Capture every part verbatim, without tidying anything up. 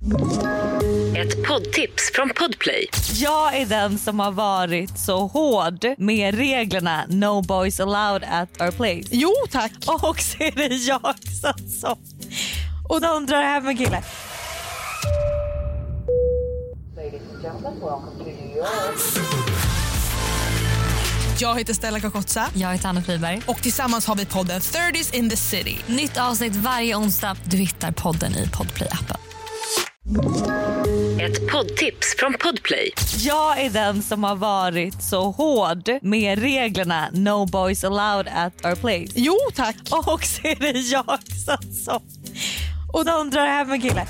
Ett poddtips från Podplay. Jag är den som har varit så hård med reglerna No Boys Allowed at our place. Jo, tack. Och så är det jag som... Och de drar hem en kille. Jag heter Stella Kakotsa. Jag heter Anna Friberg. Och tillsammans har vi podden thirties in the city. Nytt avsnitt varje onsdag. Du hittar podden i Podplay-appen. Ett poddtips från Podplay. Jag är den som har varit så hård med reglerna No Boys Allowed at our place. Jo, tack. Och så är det jag som... Och de drar hem en kille.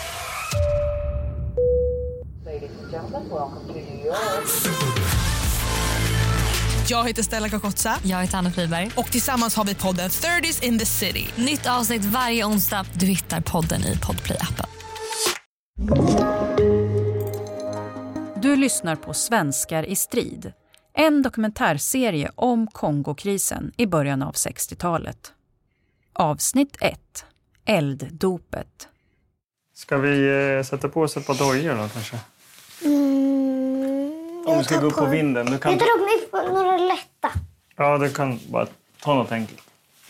Jag heter Stella Kakotsa. Jag heter Anna Friberg. Och tillsammans har vi podden thirties in the city. Nytt avsnitt varje onsdag. Du hittar podden i Podplay-appen. Du lyssnar på Svenskar i strid. En dokumentärserie om Kongokrisen i början av sextiotalet. Avsnitt ett. Elddopet. Ska vi eh, sätta på oss ett par dojor då kanske? Mm, Om vi ska gå upp på vinden. Du kan... Jag tar upp mig på några lätta. Ja, du kan bara ta något enkelt.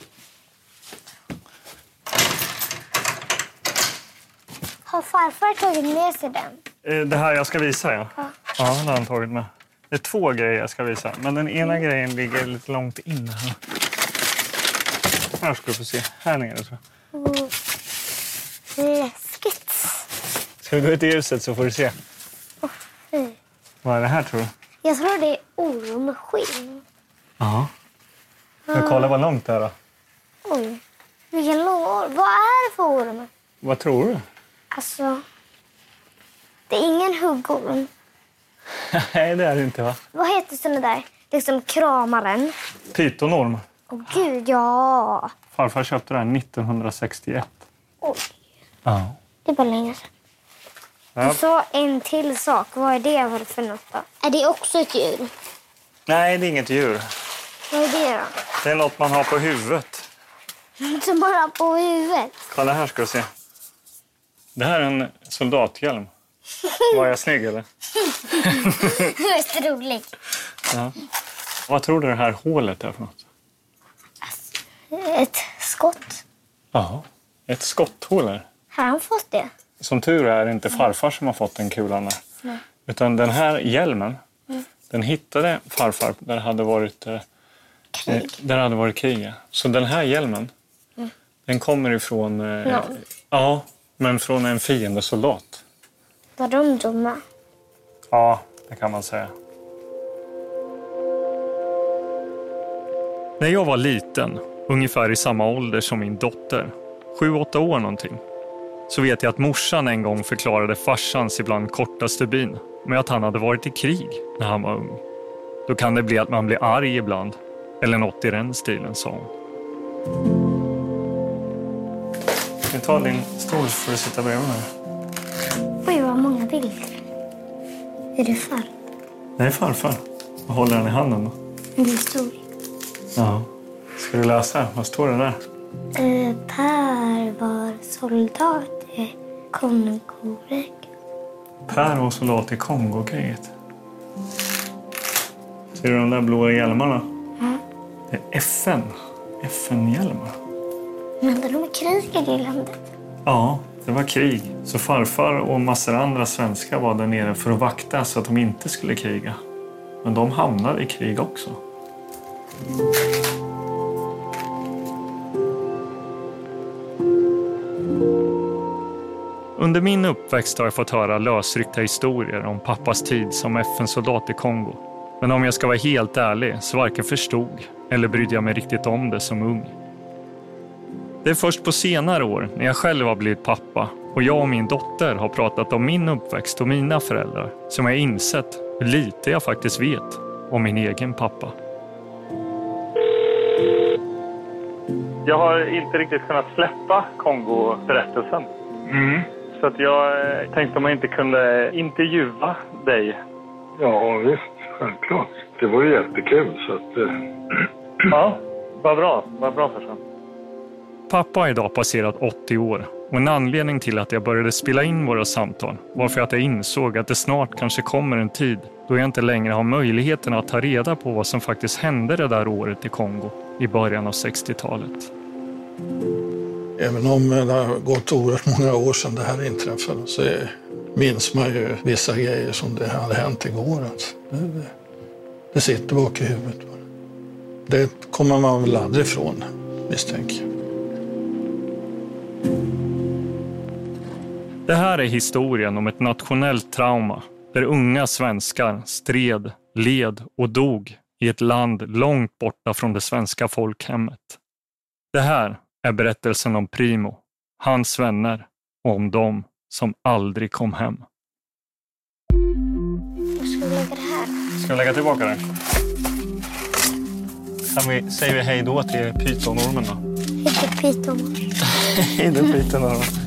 Har farfar tagit med sig den? Eh, det här jag ska visa, ja. Ja, ja det har han tagit med. Det är två grejer jag ska visa. Men den ena mm. grejen ligger lite långt in här. Här ska du få se. Här nere tror jag. Mm. Läskigt. Ska vi gå ut i ljuset så får du se. Oh, fy. Vad är det här tror du? Jag tror det är ormskinn. Ja. Men kolla vad långt det är då. Oj, vilken lång orm. Vad är det för orm? Vad tror du? Alltså, det är ingen huggorm. Nej, det är det inte va? Vad heter såna där? Liksom kramaren. Pytonorm. Åh gud, ja. Farfar köpte den nittonhundrasextioett. Oj. Ja. Det var länge sedan. Ja. Du sa en till sak. Vad är det för något då? Är det också ett djur? Nej, det är inget djur. Vad är det då? Det är något man har på huvudet. Som man har på huvudet? Kolla här ska du se. Det här är en soldathjälm. Var jag snygg eller? Det är rolig. Ja. Vad tror du det här hålet är för något? Ett skott. Ja, ett skotthål är. Har han fått det? Som tur är det inte farfar som har fått den kulan där. Nej. Utan den här hjälmen, mm. den hittade farfar där det hade varit eh, krig. Där hade varit krig. Så den här hjälmen, mm. den kommer ifrån... Eh, no. Ja, men från en fiendesoldat. Var de dumma? Ja, det kan man säga. När jag var liten, ungefär i samma ålder som min dotter, sju, åtta år någonting, så vet jag att morsan en gång förklarade farsans ibland korta stubin med att han hade varit i krig när han var ung. Då kan det bli att man blir arg ibland, eller något i den stilen, sa hon. Vi tar din stol för att sitta bredvid mig. Oj, vad många bilder. Är det far? Det är farfar. Vad håller han i handen då? En historia. Ja. Ska du läsa? Vad står det där? Eh, Per var soldat i Kongokriget. Per var soldat i Kongokriget. Ser du de där blåa hjälmarna? Mm. Det är F N. F N-hjälmar. Men de krigade i landet. Ja, det var krig. Så farfar och massor andra svenskar var där nere för att vakta så att de inte skulle kriga. Men de hamnade i krig också. Under min uppväxt har jag fått höra lösryckta historier om pappas tid som F N-soldat i Kongo. Men om jag ska vara helt ärlig så varken förstod eller brydde jag mig riktigt om det som ung. Det är först på senare år när jag själv har blivit pappa och jag och min dotter har pratat om min uppväxt och mina föräldrar som jag insett hur lite jag faktiskt vet om min egen pappa. Jag har inte riktigt kunnat släppa Kongo-berättelsen. Mm. Så att jag tänkte om jag inte kunde intervjua dig. Ja, visst. Självklart. Det var ju jättekul så att... Eh... Ja, vad bra. Vad bra för sig. Pappa har idag passerat åttio år Och en anledning till att jag började spela in våra samtal var för att jag insåg att det snart kanske kommer en tid då jag inte längre har möjligheten att ta reda på vad som faktiskt hände det där året i Kongo i början av sextiotalet. Även om det har gått oerhört många år sedan det här inträffade så är, minns man ju vissa grejer som det hade hänt igår. Alltså. Det, det sitter bak i huvudet. Det kommer man väl aldrig ifrån, misstänker jag. Det här är historien om ett nationellt trauma där unga svenskar stred, led och dog i ett land långt borta från det svenska folkhemmet. Det här är berättelsen om Primo, hans vänner och om dem som aldrig kom hem. Var ska vi lägga det här? Ska vi lägga tillbaka det? Kan vi, säger vi hej då till pytonormen då? Hej till pytonormen. Hej då pytonormen.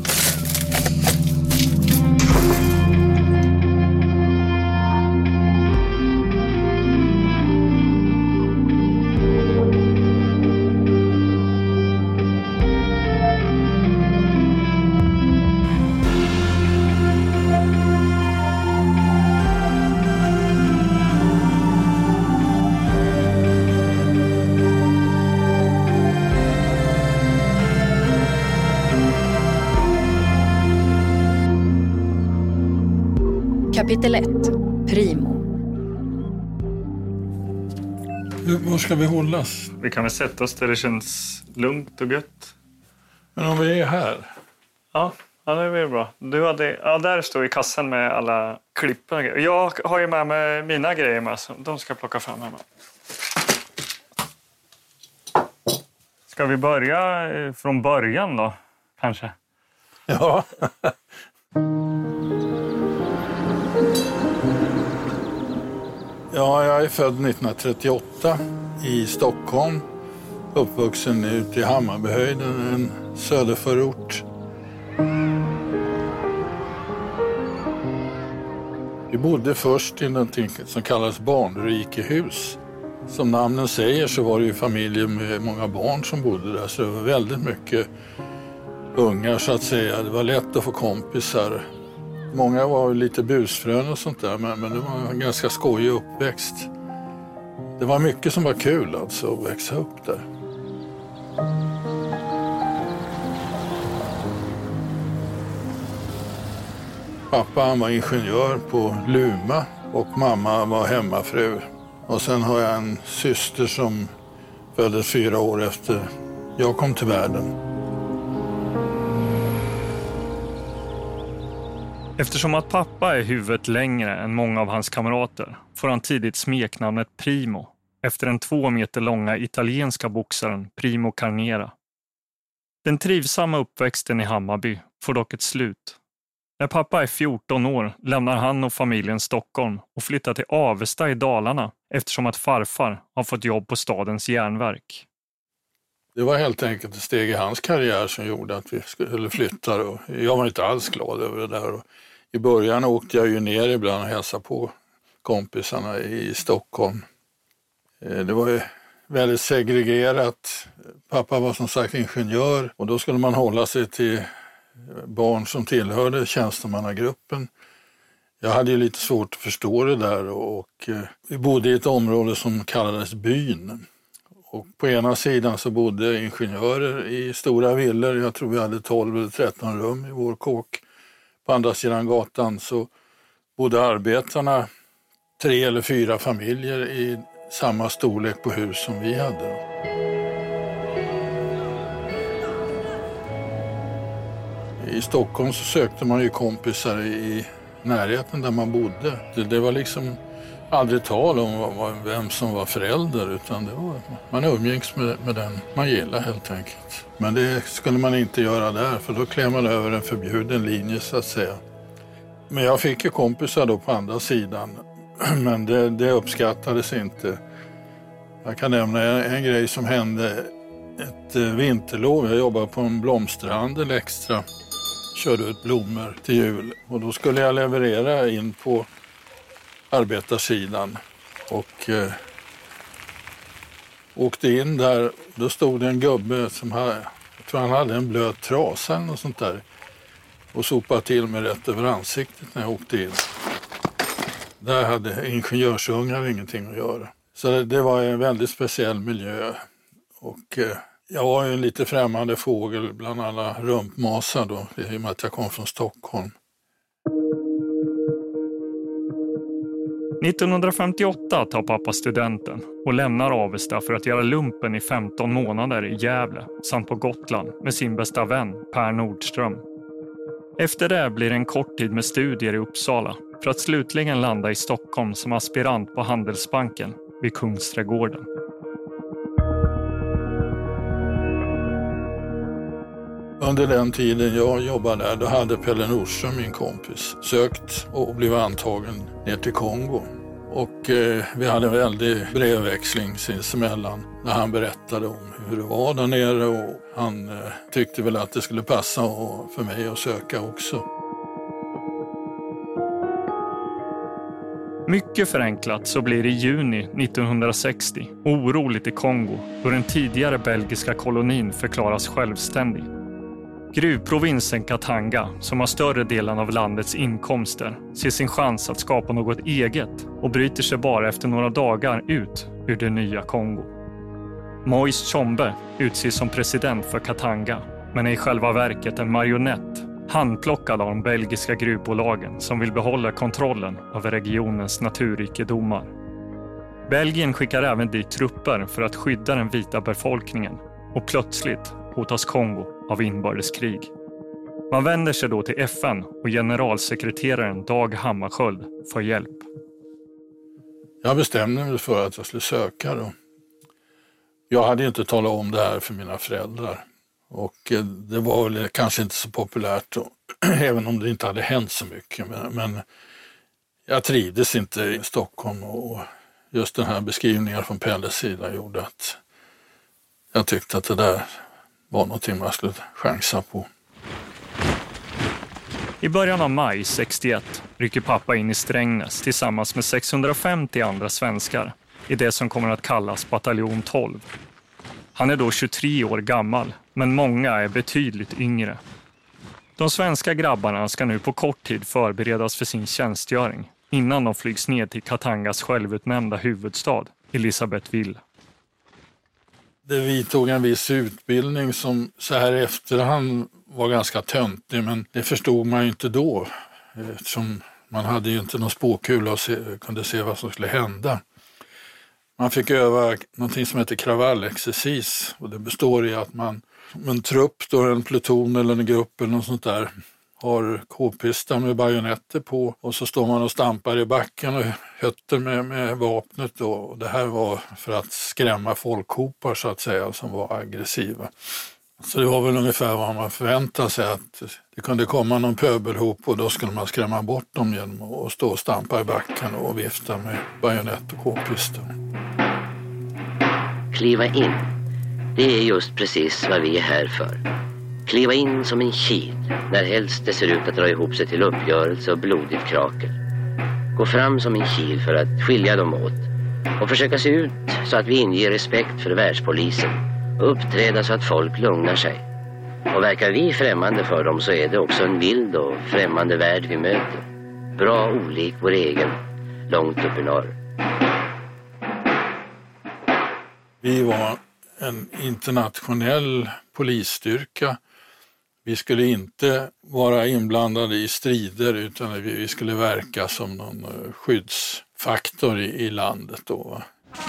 Kapitel ett. Primo. Var ska vi hållas? Vi kan väl sätta oss där det känns lugnt och gött. Men om vi är här? Ja, ja det blir bra. Du hade, ja, där står i kassan med alla klipp och grejer. Jag har ju med mig mina grejer med, så de ska jag plocka fram hemma. Ska vi börja från början då, kanske? Ja. Ja, jag är född nittonhundratrettioåtta i Stockholm. Uppvuxen ute i Hammarbyhöjden, en söderförort. Vi bodde först i någonting som kallas barnrikehus. Som namnen säger så var det ju familjer med många barn som bodde där. Så det var väldigt mycket ungar så att säga. Det var lätt att få kompisar. Många var lite busfrön och sånt där, men, men det var en ganska skojig uppväxt. Det var mycket som var kul alltså att växa upp där. Pappa han var ingenjör på Luma och mamma var hemmafru. Och sen har jag en syster som föddes fyra år efter jag kom till världen. Eftersom att pappa är huvudet längre än många av hans kamrater får han tidigt smeknamnet Primo efter den två meter långa italienska boxaren Primo Carnera. Den trivsamma uppväxten i Hammarby får dock ett slut. När pappa är fjorton år lämnar han och familjen Stockholm och flyttar till Avesta i Dalarna eftersom att farfar har fått jobb på stadens järnverk. Det var helt enkelt ett steg i hans karriär som gjorde att vi skulle flytta. Och jag var inte alls glad över det där. Och i början åkte jag ju ner ibland och hälsade på kompisarna i Stockholm. Det var ju väldigt segregerat. Pappa var som sagt ingenjör och då skulle man hålla sig till barn som tillhörde tjänstemannagruppen. Jag hade ju lite svårt att förstå det där och vi bodde i ett område som kallades byn. Och på ena sidan så bodde ingenjörer i stora villor. Jag tror vi hade tolv eller tretton rum i vår kåk. På andra sidan gatan så bodde arbetarna tre eller fyra familjer i samma storlek på hus som vi hade. I Stockholm så sökte man ju kompisar i närheten där man bodde. Det, det var liksom aldrig tal om vem som var förälder utan det var, man umgicks med, med den man gillar helt enkelt. Men det skulle man inte göra där för då klev man över en förbjuden linje så att säga. Men jag fick ju kompisar då på andra sidan men det, det uppskattades inte. Jag kan nämna en, en grej som hände ett vinterlov. Jag jobbade på en blomsterhandel extra. Körde ut blommor till jul och då skulle jag leverera in på arbetarsidan och eh, åkte in där. Då stod det en gubbe som hade, tror han hade en blöt trasa eller något sånt där. Och sopade till mig rätt över ansiktet när jag åkte in. Där hade ingenjörsungar ingenting att göra. Så det, det var en väldigt speciell miljö. Och eh, jag var ju en lite främmande fågel bland alla rumpmasar då, i och med att jag kom från Stockholm. nittonhundrafemtioåtta tar pappa studenten och lämnar Avesta för att göra lumpen i femton månader i Gävle samt på Gotland med sin bästa vän Per Nordström. Efter det blir det en kort tid med studier i Uppsala för att slutligen landa i Stockholm som aspirant på Handelsbanken vid Kungsträdgården. Under den tiden jag jobbade där, då hade Pelle Nordström, min kompis, sökt och blivit antagen ner till Kongo. Och eh, vi hade en väldig brevväxling sinsemellan när han berättade om hur det var där nere, och han eh, tyckte väl att det skulle passa och för mig att söka också. Mycket förenklat så blir det i juni nittonhundrasextio oroligt i Kongo då den tidigare belgiska kolonin förklaras självständig. Gruvprovinsen Katanga, som har större delen av landets inkomster, ser sin chans att skapa något eget och bryter sig bara efter några dagar ut ur det nya Kongo. Moise Tshombe utses som president för Katanga, men är i själva verket en marionett, handplockad av de belgiska gruvbolagen som vill behålla kontrollen över regionens naturrikedomar. Belgien skickar även dit trupper för att skydda den vita befolkningen, och plötsligt hotas Kongo av inbördeskrig. Man vänder sig då till F N och generalsekreteraren Dag Hammarskjöld för hjälp. Jag bestämde mig för att jag skulle söka då. Jag hade inte talat om det här för mina föräldrar. Och det var väl kanske inte så populärt då, även om det inte hade hänt så mycket. Men, men jag trivdes inte i Stockholm, och just den här beskrivningen från Pelles sida gjorde att jag tyckte att det där var någonting man skulle chansa på. I början av maj sextioett rycker pappa in i Strängnäs tillsammans med sexhundrafemtio andra svenskar i det som kommer att kallas bataljon tolv. Han är då tjugotre år gammal, men många är betydligt yngre. De svenska grabbarna ska nu på kort tid förberedas för sin tjänstgöring innan de flygs ner till Katangas självutnämnda huvudstad, Elisabethville. Det vi tog en viss utbildning som så här i efterhand var ganska töntig, men det förstod man ju inte då, eftersom man hade ju inte någon spåkula och se, kunde se vad som skulle hända. Man fick öva någonting som heter kravallexercis, och det består i att man, en trupp, då en pluton eller en grupp eller något sånt där, har k-pistar med bajonetter på, och så står man och stampar i backen och hötter med, med vapnet då. Och det här var för att skrämma folkhopar så att säga, som var aggressiva. Så det var väl ungefär vad man förväntade sig, att det kunde komma någon pöbelhop och då skulle man skrämma bort dem genom att stå och stampa i backen och vifta med bajonett och k-pistar. Kliva in, det är just precis vad vi är här för. Kliva in som en kil när helst det ser ut att dra ihop sig till uppgörelse och blodigt krakel. Gå fram som en kil för att skilja dem åt och försöka se ut så att vi inger respekt för världspolisen och uppträda så att folk lugnar sig. Och verkar vi främmande för dem så är det också en vild och främmande värld vi möter. Bra olik vår egen, långt upp i norr. Vi var en internationell polisstyrka. Vi skulle inte vara inblandade i strider, utan vi skulle verka som någon skyddsfaktor i, i landet då.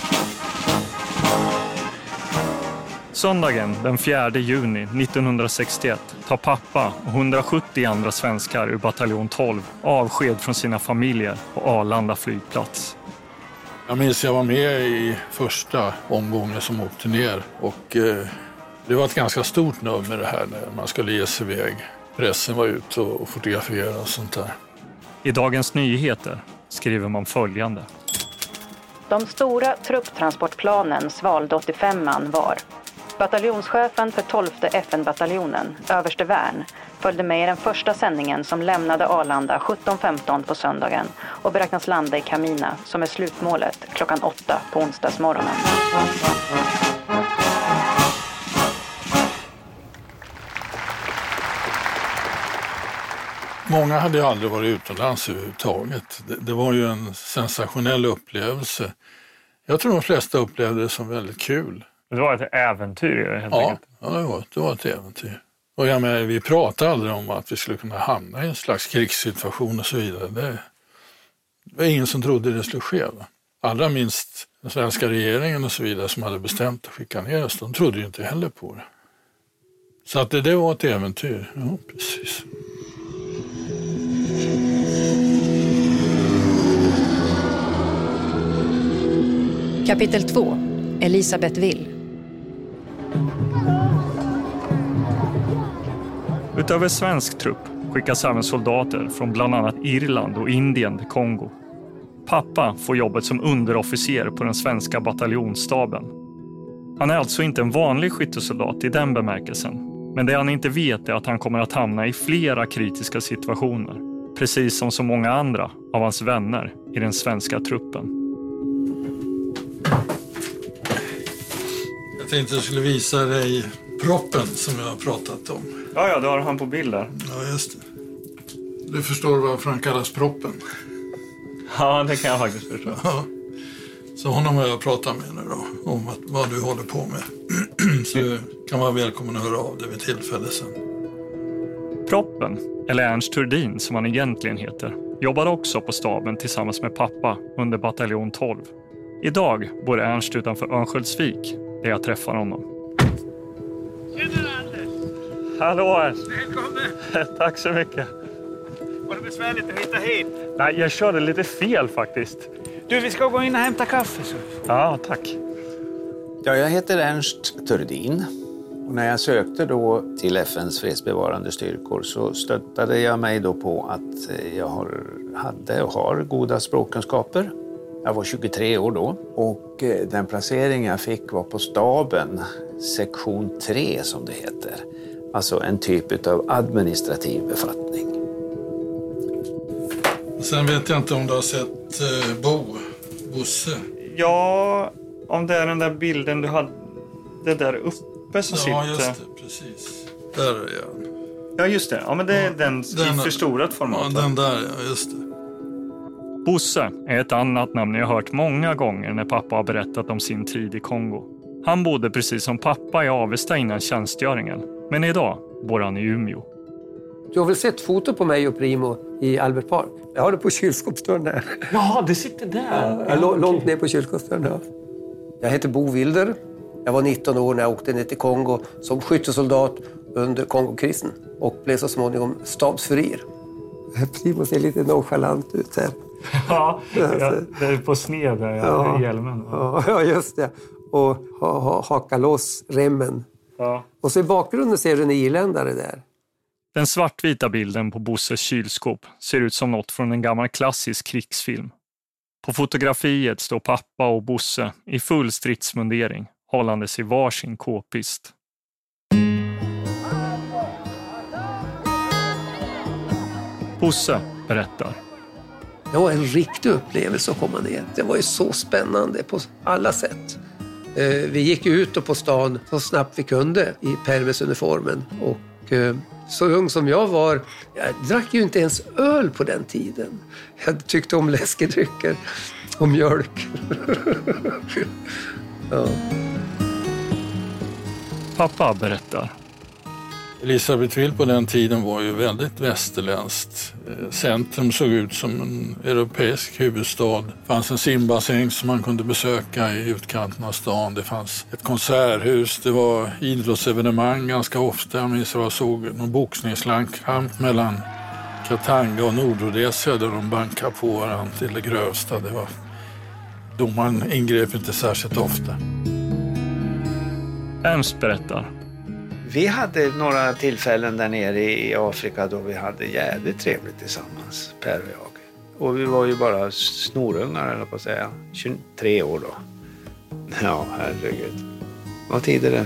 Söndagen den fjärde juni nittonhundrasextioett tar pappa och hundrasjuttio andra svenskar ur bataljon tolv avsked från sina familjer på Arlanda flygplats. Jag minns jag var med i första omgången som åkte ner, och eh, det var ett ganska stort nummer det här när man skulle ge sig iväg. Pressen var ute och fotograferade och sånt där. I Dagens Nyheter skriver man följande. De stora trupptransportplanen svalde åttiofem man var. Bataljonschefen för tolfte F N-bataljonen, överste Värn, följde med i den första sändningen som lämnade Arlanda sjutton femton på söndagen och beräknas landa i Kamina, som är slutmålet, klockan åtta på onsdagsmorgonen. Många hade ju aldrig varit utomlands överhuvudtaget. Det, det var ju en sensationell upplevelse. Jag tror de flesta upplevde det som väldigt kul. Det var ett äventyr helt ja, enkelt. Ja, det var, det var ett äventyr. Och jag menar, vi pratade aldrig om att vi skulle kunna hamna i en slags krigssituation och så vidare. Det, det var ingen som trodde det skulle ske. Va? Allra minst den svenska regeringen och så vidare som hade bestämt att skicka ner oss. De trodde ju inte heller på det. Så att det, det var ett äventyr. Ja, precis. Kapitel två. Elisabeth Will. Utöver svensk trupp skickas även soldater från bland annat Irland och Indien till Kongo. Pappa får jobbet som underofficer på den svenska bataljonsstaben. Han är alltså inte en vanlig skyttesoldat i den bemärkelsen. Men det han inte vet är att han kommer att hamna i flera kritiska situationer. Precis som så många andra av hans vänner i den svenska truppen. Jag tänkte jag skulle visa dig proppen som jag har pratat om. Ja, ja, då har han på bild där. Ja, just det. Du förstår varför han kallas proppen. Ja, det kan jag faktiskt förstå. Ja. Så honom har jag pratat med nu då, om att, vad du håller på med. Så du kan vara välkommen att höra av dig vid tillfälle sen. Proppen, eller Ernst Turdin som han egentligen heter, jobbade också på staben tillsammans med pappa under bataljon tolv. Idag bor Ernst utanför Örnsköldsvik, där jag träffar honom. Tjena Anders! Hallå Ernst! Välkommen! Tack så mycket. Var det besvärligt att hitta hit? Nej, jag körde lite fel faktiskt. Du, vi ska gå in och hämta kaffe. Så. Ja, tack. Ja, jag heter Ernst Turdin. Och när jag sökte då till F N:s fredsbevarande styrkor så stöttade jag mig då på att jag har, hade och har goda språkkunskaper. Jag var tjugotre år då och den placering jag fick var på staben, sektion tre som det heter. Alltså en typ av administrativ befattning. Sen vet jag inte om du har sett eh, Bo, Bosse. Ja, om det är den där bilden du hade där uppe så sitter... Ja, just det, precis. Där är jag. Ja, just det. Ja, men det är ja, den, den i förstorat format. Ja, den där, ja, just det. Bosse är ett annat namn jag har hört många gånger när pappa har berättat om sin tid i Kongo. Han bodde precis som pappa i Avesta innan tjänstgöringen. Men idag bor han i Umeå. Du har väl sett foto på mig och Primo i Albert Park? Jag har det på kylskåpsdörren där. Ja, det sitter där. Ja, ja, långt ner på kylskåpsdörren. Ja. Jag heter Bo Wilder. Jag var nitton år när jag åkte ner till Kongo som skyttesoldat under Kongokrisen och blev så småningom stabsfurir. Primo ser lite nonchalant ut här. Ja, ja, det är på sned där, ja, i hjälmen. Ja, ja, just det. Och ha, ha, haka loss remmen. Ja. Och så i bakgrunden ser du en irländare där. Den svartvita bilden på Bosses kylskåp ser ut som något från en gammal klassisk krigsfilm. På fotografiet står pappa och Bosse i full stridsmundering, hållandes i varsin k-pist. Bosse berättar. Det var en riktig upplevelse att komma ner. Det var ju så spännande på alla sätt. Vi gick ut och på stan så snabbt vi kunde i permisuniformen. Och så ung som jag var, jag drack ju inte ens öl på den tiden. Jag tyckte om läskedrycker och mjölk. Ja. Pappa berättar. Elisabeth Will på den tiden var ju väldigt västerländskt. Centrum såg ut som en europeisk huvudstad. Det fanns en simbassäng som man kunde besöka i utkanten av stan. Det fanns ett konserthus, det var idrottsevenemang ganska ofta. Jag minns att jag såg någon boxningslandkamp mellan Katanga och Nordrhodesia där de bankade på varandra till det grövsta. Det var... Domaren ingrep inte särskilt ofta. Ernst berättar. Vi hade några tillfällen där nere i Afrika då vi hade jävligt trevligt tillsammans, Per och jag. Och vi var ju bara snorungar, eller på att säga. tjugotre år då. Ja, herregud. Vad tid är det?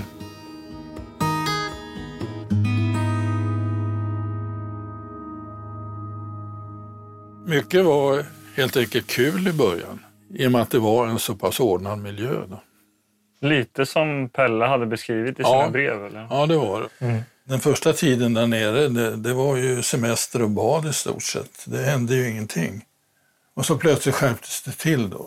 Mycket var helt enkelt kul i början. I och med att det var en så pass ordnad miljö då. Lite som Pelle hade beskrivit i sina ja, brev, eller? Ja, det var det. Mm. Den första tiden där nere, det, det var ju semester och bad i stort sett. Det hände ju ingenting. Och så plötsligt skärptes det till då.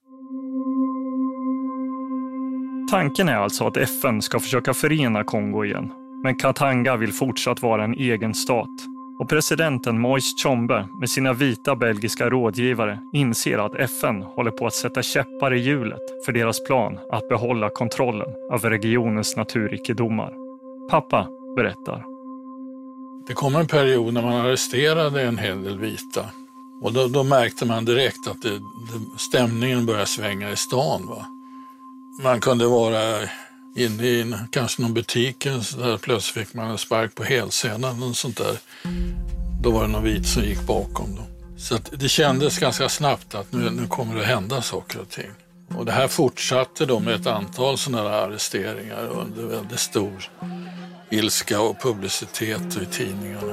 Tanken är alltså att F N ska försöka förena Kongo igen. Men Katanga vill fortsatt vara en egen stat. Och presidenten Moise Tshombe med sina vita belgiska rådgivare inser att F N håller på att sätta käppar i hjulet för deras plan att behålla kontrollen över regionens naturrikedomar. Pappa berättar. Det kom en period när man arresterade en hel del vita. Och då, då märkte man direkt att det, det, stämningen började svänga i stan. Va? Man kunde vara inne i en, kanske någon butik, så där plötsligt fick man en spark på hälsenan och sånt där. Då var det någon vit som gick bakom dem. Så att det kändes ganska snabbt att nu, nu kommer det hända saker och ting. Och det här fortsatte då med ett antal sådana här arresteringar under väldigt stor ilska och publicitet i tidningarna.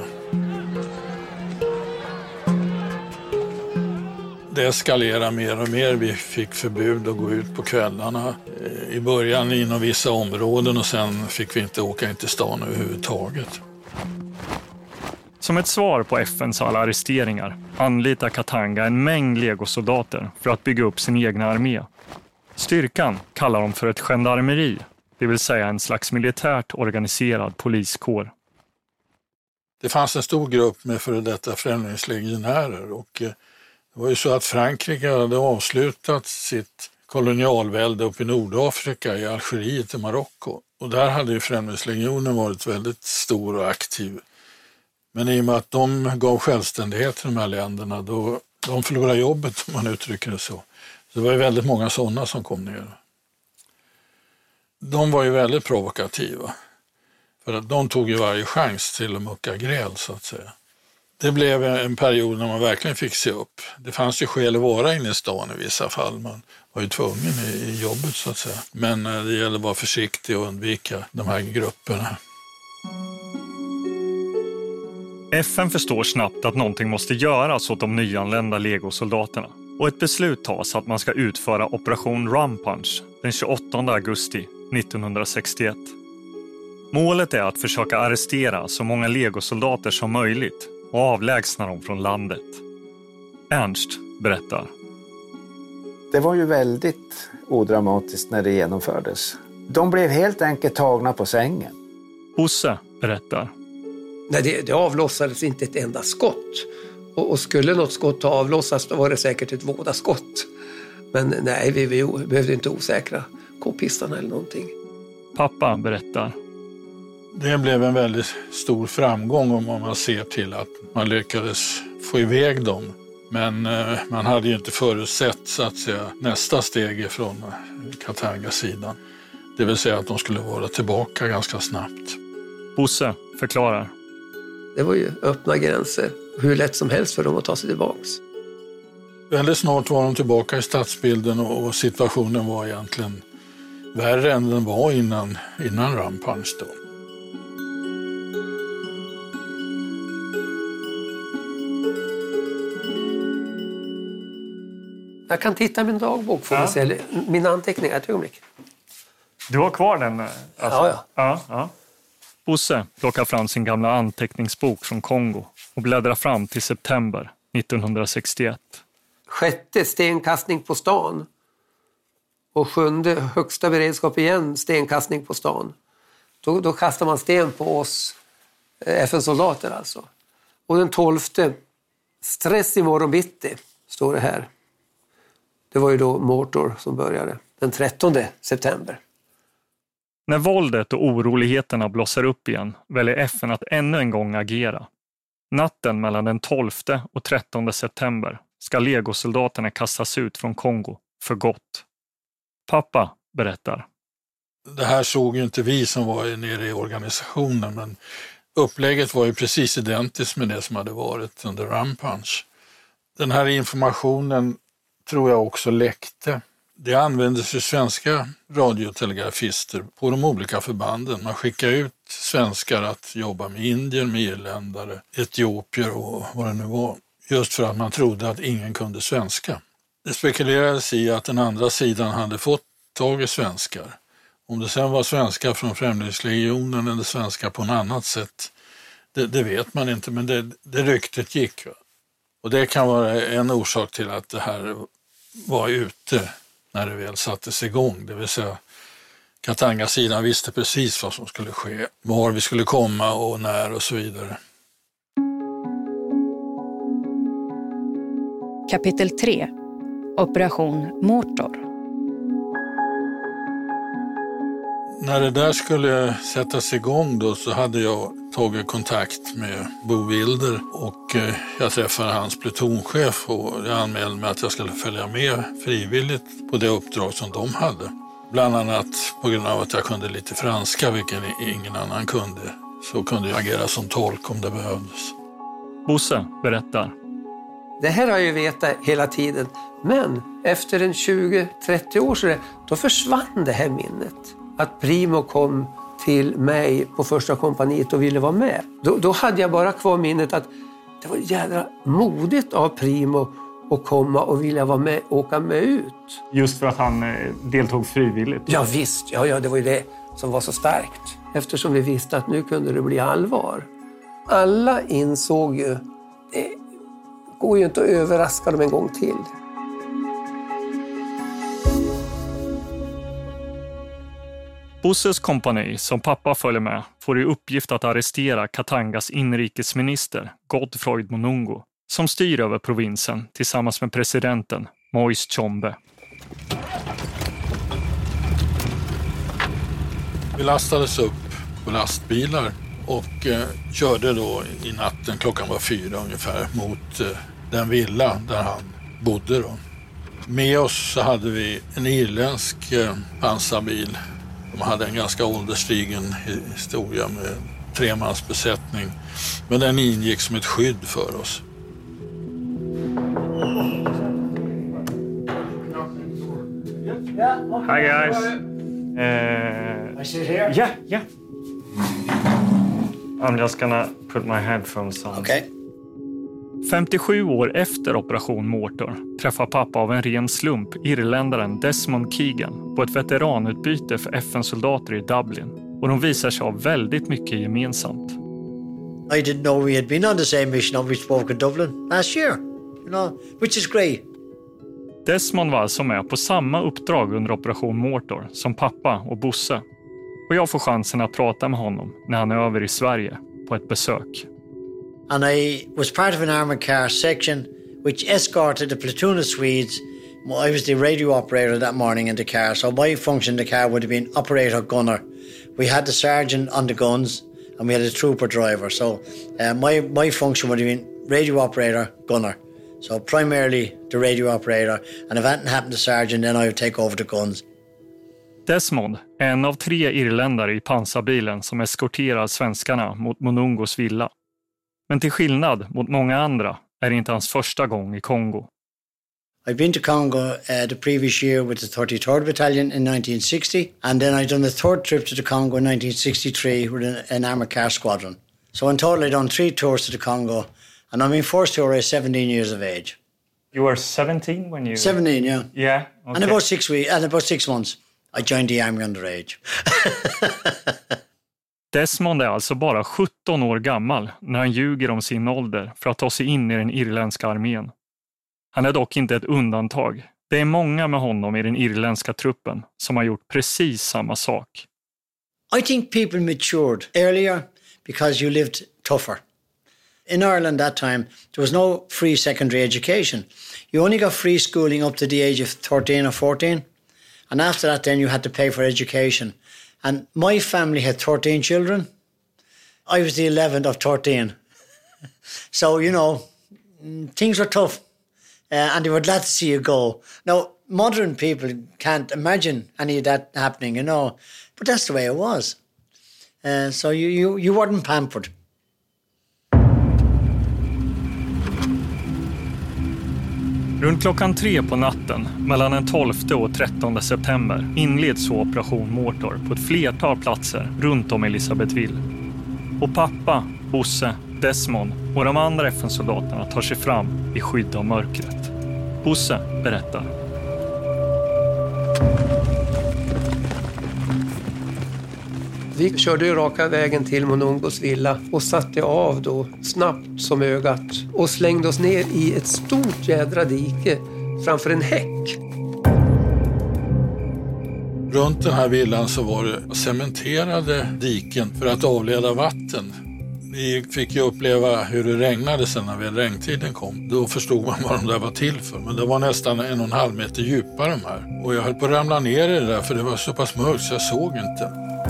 Det eskalerade mer och mer. Vi fick förbud att gå ut på kvällarna. I början inom vissa områden och sen fick vi inte åka in till stan överhuvudtaget. Som ett svar på F N:s alla arresteringar anlitar Katanga en mängd legosoldater för att bygga upp sin egna armé. Styrkan kallar de för ett gendarmeri, det vill säga en slags militärt organiserad poliskår. Det fanns en stor grupp med före detta främlingslegionärer och det var ju så att Frankrike hade avslutat sitt kolonialvälde uppe i Nordafrika, i Algeriet och Marocko. Och där hade ju främlingslegionen varit väldigt stor och aktiv. Men i och med att de gav självständighet till de här länderna, då de förlorade jobbet om man uttrycker det så. Så det var ju väldigt många sådana som kom ner. De var ju väldigt provokativa. För att de tog ju varje chans till att mucka gräl så att säga. Det blev en period när man verkligen fick se upp. Det fanns ju skäl att vara inne i stan i vissa fall. Man var ju tvungen i jobbet så att säga. Men det gäller att vara försiktig och undvika de här grupperna. F N förstår snabbt att någonting måste göras åt de nyanlända legosoldaterna. Och ett beslut tas att man ska utföra operation Rum Punch den tjugoåttonde augusti nittonhundrasextioett. Målet är att försöka arrestera så många legosoldater som möjligt och avlägsna dem från landet. Ernst berättar. Det var ju väldigt odramatiskt när det genomfördes. De blev helt enkelt tagna på sängen. Bosse berättar. Nej, det, det avlossades inte ett enda skott. Och, och skulle något skott avlossas då var det säkert ett vådaskott. Men nej, vi, vi behövde inte osäkra k-pistarna eller någonting. Pappa berättar. Det blev en väldigt stor framgång om man ser till att man lyckades få iväg dem. Men eh, man hade ju inte förutsett så att säga, nästa steg från Katanga-sidan. Det vill säga att de skulle vara tillbaka ganska snabbt. Bosse förklarar. Det var ju öppna gränser. Hur lätt som helst för dem att ta sig tillbaks. Väldigt snart var de tillbaka i stadsbilden och situationen var egentligen värre än den var innan, innan Rum Punch då. Jag kan titta i min dagbok får ja. se mina anteckningar ett ögonblick. Du har kvar den? Alltså. Ja, ja. ja, ja. Bosse plockar fram sin gamla anteckningsbok från Kongo och bläddrar fram till september nittonhundrasextioett. Sjätte stenkastning på stan. Och sjunde högsta beredskap igen stenkastning på stan. Då, då kastar man sten på oss F N-soldater alltså. Och den tolfte stress i morgon bitti står det här. Det var ju då Mortor som började den trettonde september. När våldet och oroligheterna blossar upp igen väljer F N att ännu en gång agera. Natten mellan den tolfte och trettonde september ska legosoldaterna kastas ut från Kongo för gott. Pappa berättar. Det här såg ju inte vi som var nere i organisationen, men upplägget var ju precis identiskt med det som hade varit under Rum Punch. Den här informationen tror jag också läckte. Det användes ju svenska radiotelegrafister på de olika förbanden. Man skickade ut svenskar att jobba med indier, med irländare, etiopier och vad det nu var. Just för att man trodde att ingen kunde svenska. Det spekulerades i att den andra sidan hade fått tag i svenskar Om det sen var svenskar från Främlingslegionen eller svenskar på något annat sätt, det, det vet man inte, men det, det ryktet gick. Va? Och det kan vara en orsak till att det här var ute när det väl sattes igång. Det vill säga Katanga-sidan visste precis vad som skulle ske, var vi skulle komma och när och så vidare. Kapitel tre. Operation Mortor. När det där skulle sättas igång då så hade jag tagit kontakt med Bo Wilder och jag träffade hans plutonchef och jag anmälde mig att jag skulle följa med frivilligt på det uppdrag som de hade. Bland annat på grund av att jag kunde lite franska, vilket ingen annan kunde. Så kunde jag agera som tolk om det behövdes. Bosse berättar. Det här har jag ju vetat hela tiden. Men efter en tjugo trettio år så då försvann det här minnet. Att Primo kom till mig på första kompaniet och ville vara med. Då, då hade jag bara kvar minnet att det var jädra modigt av Primo att komma och vilja vara med, åka med ut. Just för att han eh, deltog frivilligt? Ja visst, ja, ja, det var ju det som var så starkt. Eftersom vi visste att nu kunde det bli allvar. Alla insåg ju, det går ju inte att överraska dem en gång till. Bosses kompani, som pappa följer med, får i uppgift att arrestera Katangas inrikesminister Godfroid Monungo, som styr över provinsen tillsammans med presidenten Moise Tshombe. Vi lastades upp på lastbilar och eh, körde då i natten, klockan var fyra ungefär, mot eh, den villa där han bodde då. Med oss så hade vi en irländsk eh, pansarbil. De hade en ganska ålderstigen historia med tremansbesättning. Men den ingick som ett skydd för oss. Hi guys. Uh, I sit here? Yeah, yeah. I'm just gonna put my headphones on. Okay. femtiosju år efter operation Mortor träffar pappa av en ren slump irländaren Desmond Keegan på ett veteranutbyte för F N-soldater i Dublin. Och de visar sig ha väldigt mycket gemensamt. I didn't know we had been on the same mission on which spoke in Dublin last year, you know, which is great. Desmond var alltså med på samma uppdrag under operation Mortor som pappa och Bosse. Och jag får chansen att prata med honom när han är över i Sverige på ett besök. And I was part of an armoured car section which escorted a platoon of Swedes. I was the radio operator that morning in the car, so my function in the car would have been operator gunner. We had the sergeant on the guns and we had a trooper driver, so uh, my, my function would have been radio operator gunner. So primarily the radio operator, and if anything happened to sergeant then I would take over the guns. Desmond är en av tre irländare i pansarbilen som eskorterar svenskarna mot Monungos villa. Men till skillnad mot många andra är det inte hans första gång i Kongo. I've been to Congo uh, the previous year with the thirty-third Battalion in nineteen sixty, and then I've done the third trip to the Congo in nineteen sixty-three with an, an armoured car squadron. So in total I've done three tours to the Congo, and on my first tour I was seventeen years of age. You were seventeen when you... seventeen, yeah. Yeah, okay. And about six weeks, and about six months, I joined the army underage. Desmond är alltså bara sjutton år gammal när han ljuger om sin ålder för att ta sig in i den irländska armén. Han är dock inte ett undantag. Det är många med honom i den irländska truppen som har gjort precis samma sak. I think people matured earlier because you lived tougher. In Ireland that time, there was no free secondary education. You only got free schooling up to the age of thirteen or fourteen. And after that, then you had to pay for education. And my family had thirteen children. I was the eleventh of thirteen. So, you know, things were tough. Uh, and they were glad to see you go. Now, modern people can't imagine any of that happening, you know. But that's the way it was. Uh, so you, you, you weren't pampered. Runt klockan tre på natten, mellan den tolfte och trettonde september, inleds så operation Mortor på ett flertal platser runt om Elisabethville. Och pappa, Bosse, Desmond och de andra F N-soldaterna tar sig fram i skydd av mörkret. Bosse berättar. Vi körde ju raka vägen till Monongos villa och satte av då snabbt som ögat och slängde oss ner i ett stort jädra dike framför en häck. Runt den här villan så var det cementerade diken för att avleda vatten. Vi fick ju uppleva hur det regnade sen när väl regntiden kom. Då förstod man vad de där var till för. Men det var nästan en och en halv meter djupare de här. Och jag höll på att ramla ner i det där för det var så pass mörkt så jag såg inte.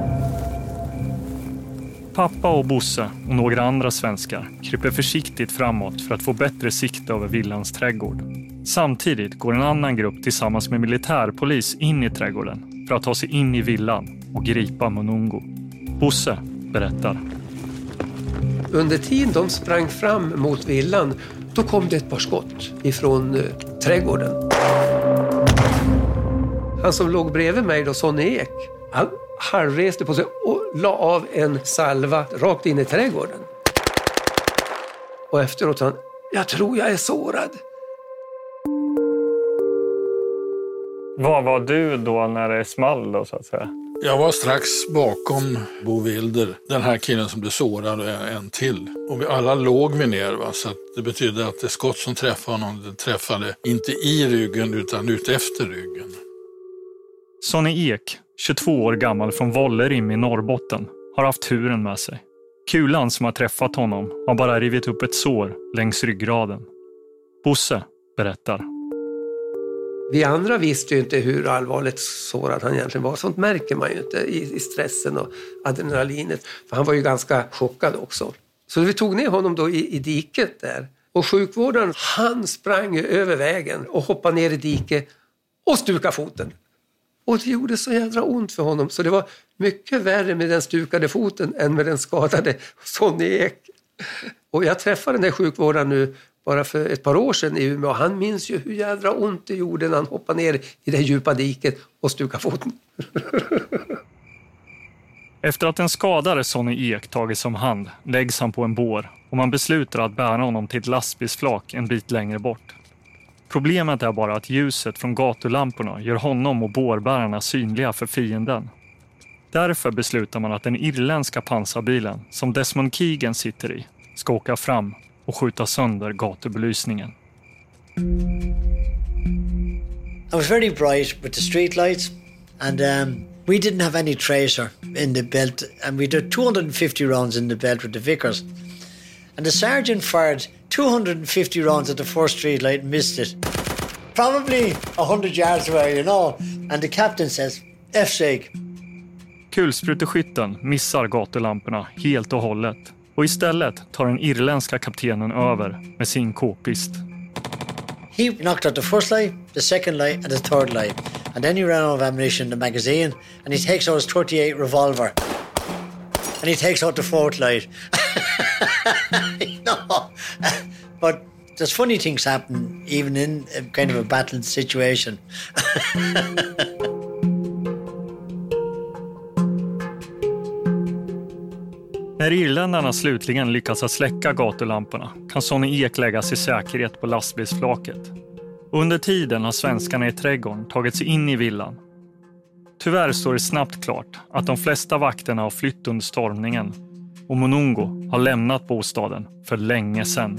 Pappa och Bosse och några andra svenskar kryper försiktigt framåt för att få bättre sikt över villans trädgård. Samtidigt går en annan grupp tillsammans med militärpolis in i trädgården för att ta sig in i villan och gripa Monongo. Bosse berättar. Under tiden de sprang fram mot villan, då kom det ett par skott ifrån eh, trädgården. Han som låg bredvid mig då, Sonny Ek, han halvreste på sig och la av en salva rakt in i trädgården. Och efteråt sa han, jag tror jag är sårad. Vad var du då när det small då, så att säga? Jag var strax bakom Bo Wilder, den här killen som blev sårad och en till. Och vi alla låg vi ner, va? Så att det betyder att det skott som träffade honom, det träffade inte i ryggen utan ut efter ryggen. Sonny Ek, tjugotvå år gammal från Vollerim i Norrbotten, har haft turen med sig. Kulan som har träffat honom har bara rivit upp ett sår längs ryggraden. Bosse berättar. Vi andra visste ju inte hur allvarligt sårad han egentligen var. Sånt märker man ju inte i, i stressen och adrenalinet. För han var ju ganska chockad också. Så vi tog ner honom då i, i diket där. Och sjukvårdaren, han sprang över vägen och hoppade ner i diket och stukade foten. Och det gjorde så jädra ont för honom. Så det var mycket värre med den stukade foten än med den skadade Sonny Ek. Och jag träffade den där sjukvårdaren nu bara för ett par år sedan i Umeå. Han minns ju hur jädra ont det gjorde när han hoppade ner i det djupa diket och stukade foten. Efter att den skadade Sonny Ek tagits om hand läggs han på en bår och man beslutar att bära honom till ett lastbilsflak en bit längre bort. Problemet är bara att ljuset från gatulamporna gör honom och bårbärarna synliga för fienden. Därför beslutar man att den irländska pansarbilen som Desmond Keegan sitter i ska åka fram och skjuta sönder gatubelysningen. It was very bright with the street lights and um, we didn't have any tracer in the belt and we did two hundred fifty rounds in the belt with the Vickers. And the sergeant fired two hundred fifty rounds at the first street light and missed it. Probably one hundred yards away, you know. And the captain says, F-sake. Kulspruteskytten missar gatulamporna helt och hållet. Och istället tar den irländska kaptenen över med sin k-pist. He knocked out the first light, the second light and the third light. And then he ran out of ammunition in the magazine and he takes out his thirty-eight revolver. And he takes out the fourth light. You know? But there's funny things happen even in a kind of a battle situation. När irländarna slutligen lyckas att släcka gatulamporna kan Sonny Ek läggas i säkerhet på lastbilsflaket. Under tiden har svenskarna i trädgården tagit sig in i villan. Tyvärr står det snabbt klart att de flesta vakterna har flytt under stormningen och Monongo har lämnat bostaden för länge sedan.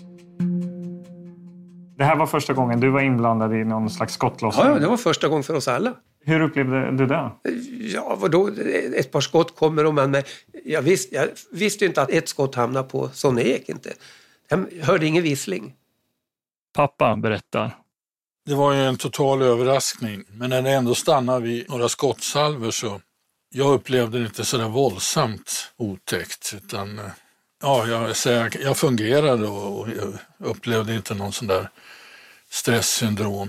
Det här var första gången du var inblandad i någon slags skottlossning? Ja, det var första gången för oss alla. Hur upplevde du det? Ja, vadå? Ett par skott kommer och man med. Jag visste, jag visste ju inte att ett skott hamnade på Sonny Ek inte. Jag hörde ingen vissling. Pappa berättar. Det var ju en total överraskning. Men när det ändå stannade vid några skottsalver så jag upplevde det inte så där våldsamt otäckt. Utan ja, jag, jag, jag fungerade och, och jag upplevde inte någon sån där stresssyndrom.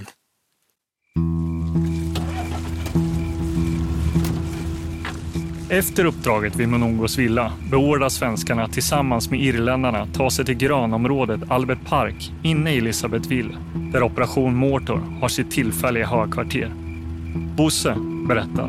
Efter uppdraget vid Monongos villa beordrar svenskarna tillsammans med irländarna ta sig till granområdet Albert Park inne i Elisabethville, där Operation Mortor har sitt tillfälliga högkvarter. Bosse berättar.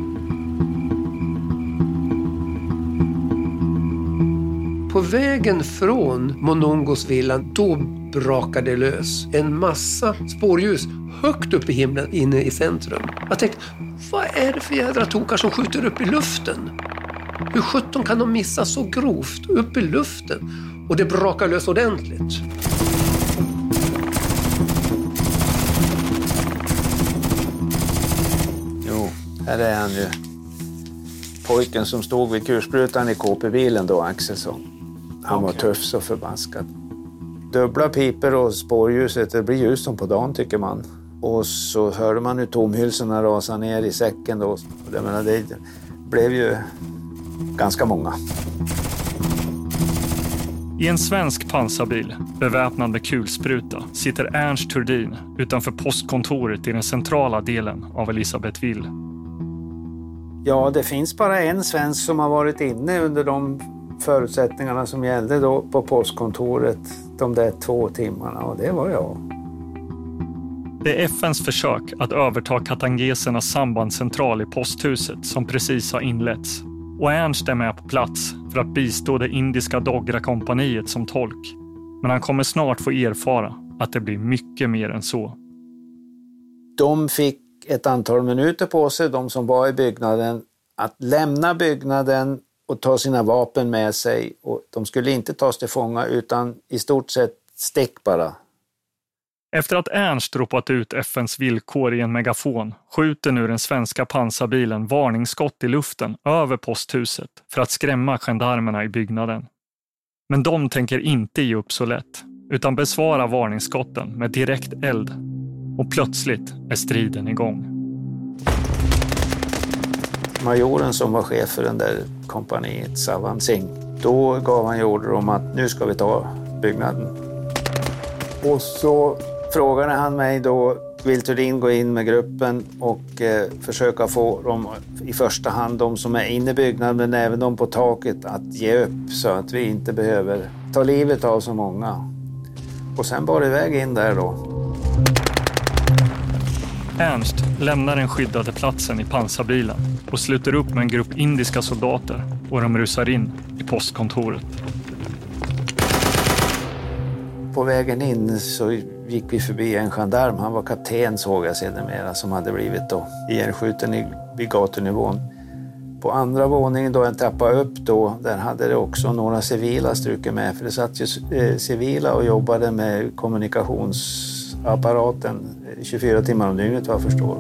På vägen från Monongos villan, då brakade det lös. En massa spårljus högt upp i himlen inne i centrum. Jag tänkte, vad är det för jädra tokar som skjuter upp i luften? Hur sjutton kan de missa så grovt upp i luften? Och det brakar lös ordentligt. Jo, här är han ju. Pojken som stod vid kulsprutan i K P-bilen då, Axelsson. Han var tuff så förbaskad. Dubbla piper och spårljuset, det blir ljus som på dagen tycker man. Och så hörde man hur tomhylsorna rasade ner i säcken då. Jag menar, det blev ju ganska många. I en svensk pansarbil, beväpnad med kulspruta, sitter Ernst Thurdin utanför postkontoret i den centrala delen av Elisabethville. Ja, det finns bara en svensk som har varit inne under de förutsättningarna som gällde då på postkontoret de där två timmarna, och det var jag. Det är F N:s försök att överta katangesernas sambandscentral i posthuset som precis har inletts. Och Ernst är med på plats för att bistå det indiska Dogra-kompaniet som tolk. Men han kommer snart få erfara att det blir mycket mer än så. De fick ett antal minuter på sig, de som var i byggnaden, att lämna byggnaden och ta sina vapen med sig. Och de skulle inte tas till fånga utan i stort sett stick bara. Efter att Ernst ropat ut F N:s villkor i en megafon skjuter nu den svenska pansarbilen varningsskott i luften över posthuset för att skrämma gendarmerna i byggnaden. Men de tänker inte ge upp så lätt utan besvara varningsskotten med direkt eld. Och plötsligt är striden igång. Majoren som var chef för den där kompaniet, Savan Singh, då gav han order om att nu ska vi ta byggnaden. Och så frågade han mig då, vill Thurdin gå in med gruppen och eh, försöka få dem, i första hand de som är inne i byggnaden men även de på taket, att ge upp så att vi inte behöver ta livet av så många. Och sen bar det iväg in där då. Ernst lämnar den skyddade platsen i pansarbilen och sluter upp med en grupp indiska soldater och de rusar in i postkontoret. På vägen in så gick vi förbi en gendarm. Han var kapten, såg jag sedermera, som hade blivit då ihjälskjuten i, vid gatunivån. På andra våningen då, en trappa upp då, där hade det också några civila strukit med. För det satt ju eh, civila och jobbade med kommunikationsapparaten tjugofyra timmar om dygnet, vad jag förstår.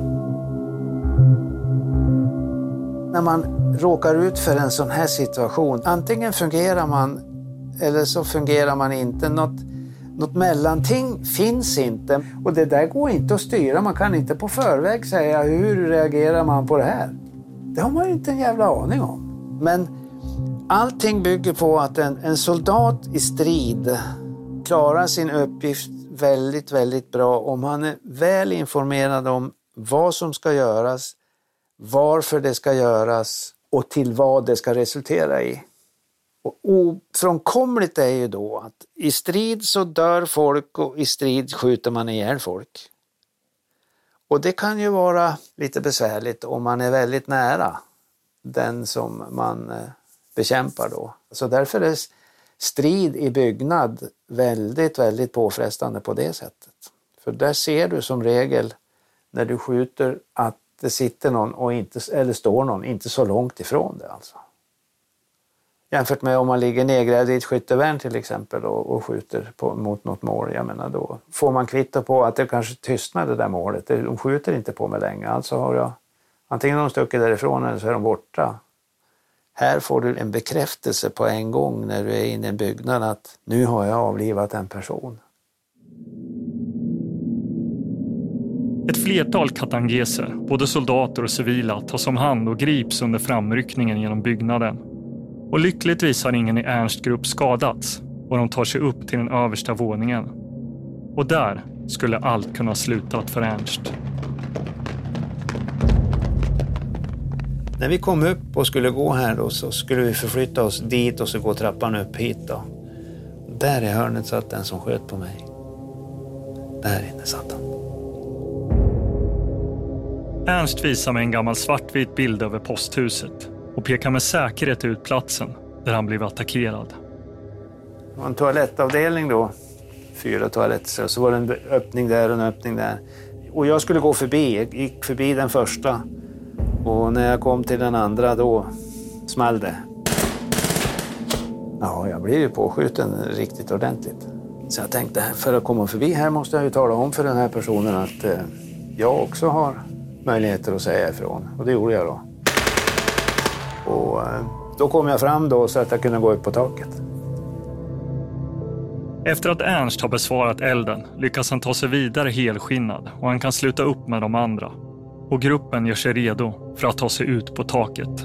När man råkar ut för en sån här situation, antingen fungerar man eller så fungerar man inte. Något Något mellanting finns inte, och det där går inte att styra. Man kan inte på förväg säga hur reagerar man på det här. Det har man ju inte en jävla aning om. Men allting bygger på att en, en soldat i strid klarar sin uppgift väldigt, väldigt bra om han är väl informerad om vad som ska göras, varför det ska göras och till vad det ska resultera i. Och ofrånkomligt är ju då att i strid så dör folk och i strid skjuter man ihjäl folk. Och det kan ju vara lite besvärligt om man är väldigt nära den som man bekämpar då. Så därför är strid i byggnad väldigt, väldigt påfrestande på det sättet. För där ser du som regel när du skjuter att det sitter någon och inte, eller står någon inte så långt ifrån det alltså. Jämfört med om man ligger nedgrävd i ett skyttevärn till exempel och, och skjuter på, mot något mål. Jag menar då får man kvitto på att det kanske tystnar det där målet. De skjuter inte på mig länge. Alltså har jag antingen de stuckit därifrån eller så är de borta. Här får du en bekräftelse på en gång när du är inne i en byggnad att nu har jag avlivat en person. Ett flertal katangeser, både soldater och civila, tas om hand och grips under framryckningen genom byggnaden. Och lyckligtvis har ingen i Ernsts grupp skadats och de tar sig upp till den översta våningen. Och där skulle allt kunna sluta för Ernst. När vi kom upp och skulle gå här då, så skulle vi förflytta oss dit och så gå trappan upp hit då. Där i hörnet satt den som sköt på mig. Där inne satt han. Ernst visar med en gammal svartvit bild över posthuset och pekar med säkerhet ut platsen där han blev attackerad. Det var en toalettavdelning då, fyra toaletter, så var det en öppning där och en öppning där. Och jag skulle gå förbi, jag gick förbi den första och när jag kom till den andra då small det. Jag blev ju påskjuten riktigt ordentligt. Så jag tänkte, för att komma förbi här måste jag ju tala om för den här personen att eh, jag också har möjligheter att säga ifrån. Och det gjorde jag då. Och eh, då kom jag fram då så att jag kunde gå upp på taket. Efter att Ernst har besvarat elden lyckas han ta sig vidare helskinnad och han kan sluta upp med de andra. Och gruppen gör sig redo för att ta sig ut på taket.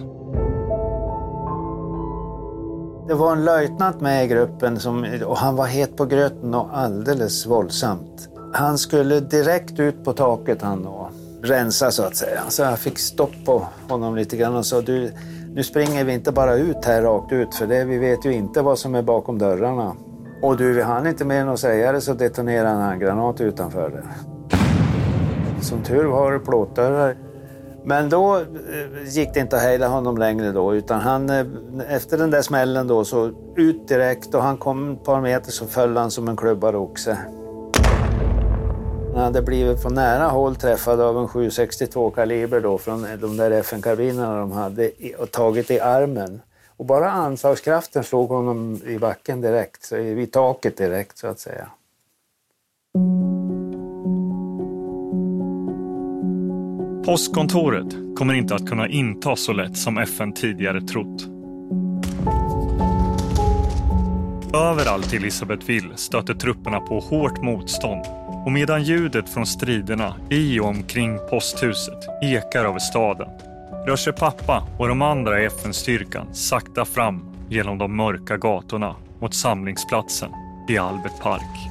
Det var en löjtnant med i gruppen som, och han var het på gröten och alldeles våldsamt. Han skulle direkt ut på taket han och rensa så att säga. Så jag fick stopp på honom lite grann och sa, du, nu springer vi inte bara ut här rakt ut för det, vi vet ju inte vad som är bakom dörrarna. Och du, vi hann inte mer än att säga det så detonerade en handgranat utanför det. Som tur var det plåtdörrar. Men då gick det inte att hejda honom längre då, utan han, efter den där smällen då, så ut direkt och han kom ett par meter så föll han som en klubbad oxe. Han hade blivit på nära håll träffad av en sju sextiotvå kaliber då från de där F N-karbinerna de hade och tagit i armen. Och bara anslagskraften slog honom i backen direkt, så vid taket direkt så att säga. Postkontoret kommer inte att kunna inta så lätt som F N tidigare trott. Överallt i Elisabethville stöter trupperna på hårt motstånd och medan ljudet från striderna i och omkring posthuset ekar över staden rör sig pappa och de andra i F N-styrkan sakta fram genom de mörka gatorna mot samlingsplatsen i Albert Park.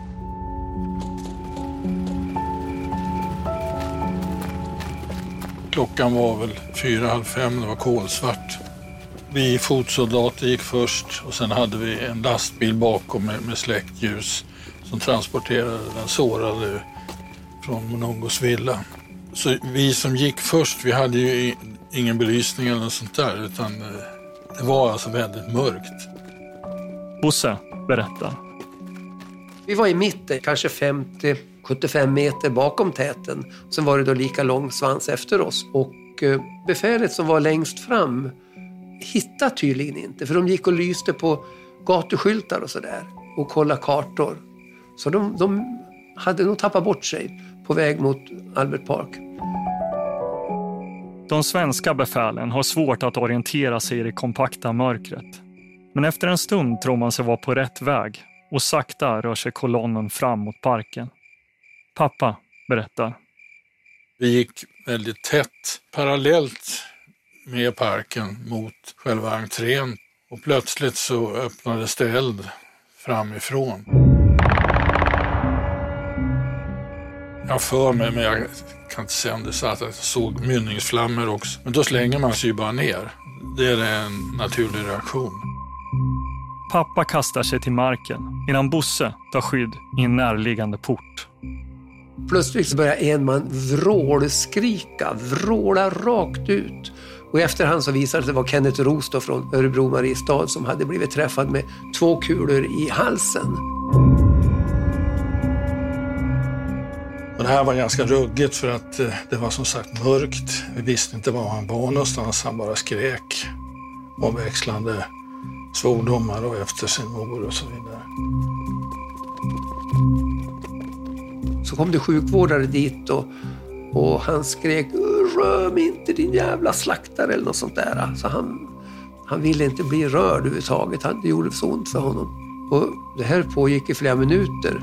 Klockan var väl fyra, halv fem, det var kolsvart. Vi fotsoldater gick först och sen hade vi en lastbil bakom med, med släktljus som transporterade den sårade från Monongos villa. Så vi som gick först, vi hade ju ingen belysning eller något sånt där utan det var alltså väldigt mörkt. Bosse berättar. Vi var i mitten, kanske femtio till sjuttiofem meter bakom täten. Sen var det då lika lång svans efter oss. Och befälet som var längst fram hittade tydligen inte. För de gick och lyste på gatuskyltar och sådär. Och kollade kartor. Så de, de hade nog tappat bort sig på väg mot Albert Park. De svenska befälen har svårt att orientera sig i det kompakta mörkret. Men efter en stund tror man sig vara på rätt väg. Och sakta rör sig kolonnen fram mot parken. Pappa berättar. Vi gick väldigt tätt parallellt med parken mot själva entrén. Och plötsligt så öppnades det eld framifrån. Jag för mig, men jag kan inte säga om det så att jag såg mynningsflammor också. Men då slänger man sig ju bara ner. Det är en naturlig reaktion. Pappa kastar sig till marken innan Bosse tar skydd i en närliggande port. Plötsligt så börjar en man vrålskrika, vråla rakt ut. Och i efterhand så visade det sig vara Kenneth Roos då från Örebro Mariestad som hade blivit träffad med två kulor i halsen. Och det här var ganska ruggigt för att det var som sagt mörkt. Vi visste inte var han var någonstans, han bara skrek omväxlande svordomar och efter sin mor och så vidare. Så kom det sjukvårdare dit och, och han skrek rör mig inte din jävla slaktare eller något sånt där. Så han, han ville inte bli rörd överhuvudtaget. Det gjorde så ont för honom. Och det här pågick i flera minuter.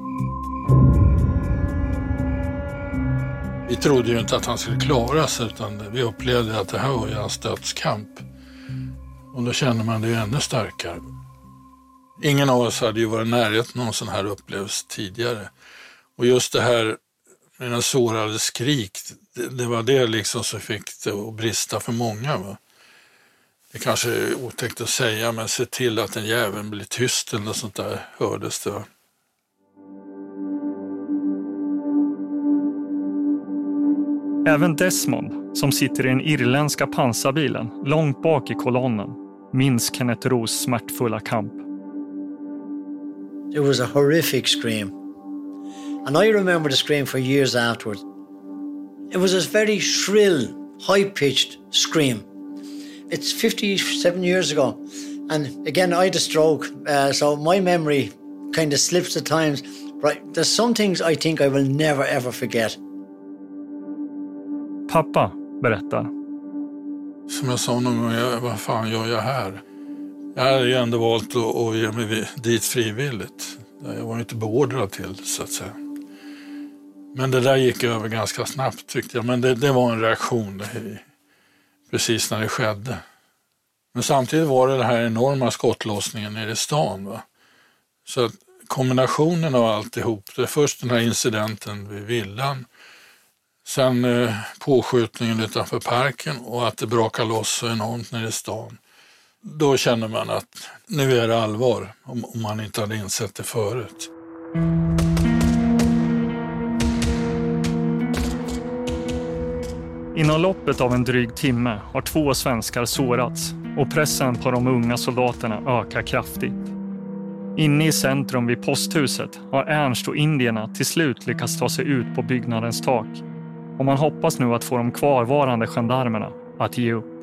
Vi trodde ju inte att han skulle klara sig utan vi upplevde att det här var ju hans dödskamp. Och då känner man det ju ännu starkare. Ingen av oss hade ju varit närheten någon sån här upplevelse tidigare. Och just det här med den sårade skrik, det, det var det liksom som fick det att brista för många. Va? Det kanske är otäckt att säga, men se till att en jävel blir tyst eller något sånt där hördes det. Va? Även Desmond, som sitter i den irländska pansarbilen långt bak i kolonnen, minns Kenneth Roos smärtfulla kamp. It was a horrific scream. And I remember the scream for years afterwards. It was a very shrill, high-pitched scream. It's fifty-seven years ago. And again, I had a stroke, uh, so my memory kind of slips at times. Right, there's some things I think I will never ever forget. Pappa berättar. Som jag sa någon gång, jag, vad fan gör jag här? Jag hade ju ändå valt att, att ge mig dit frivilligt. Jag var inte beordrad till, så att säga. Men det där gick över ganska snabbt, tyckte jag. Men det, det var en reaktion i, precis när det skedde. Men samtidigt var det den här enorma skottlossningen nere i stan. Va? Så att kombinationen av alltihop, det är först den här incidenten vid villan, sen eh, påskjutningen utanför parken och att det brakar loss så enormt nere i stan. Då känner man att nu är det allvar, om, om man inte hade insett det förut. Inom loppet av en dryg timme har två svenskar sårats och pressen på de unga soldaterna ökar kraftigt. Inne i centrum vid posthuset har Ernst och indierna till slut lyckats ta sig ut på byggnadens tak. Och man hoppas nu att få de kvarvarande gendarmerna att ge upp.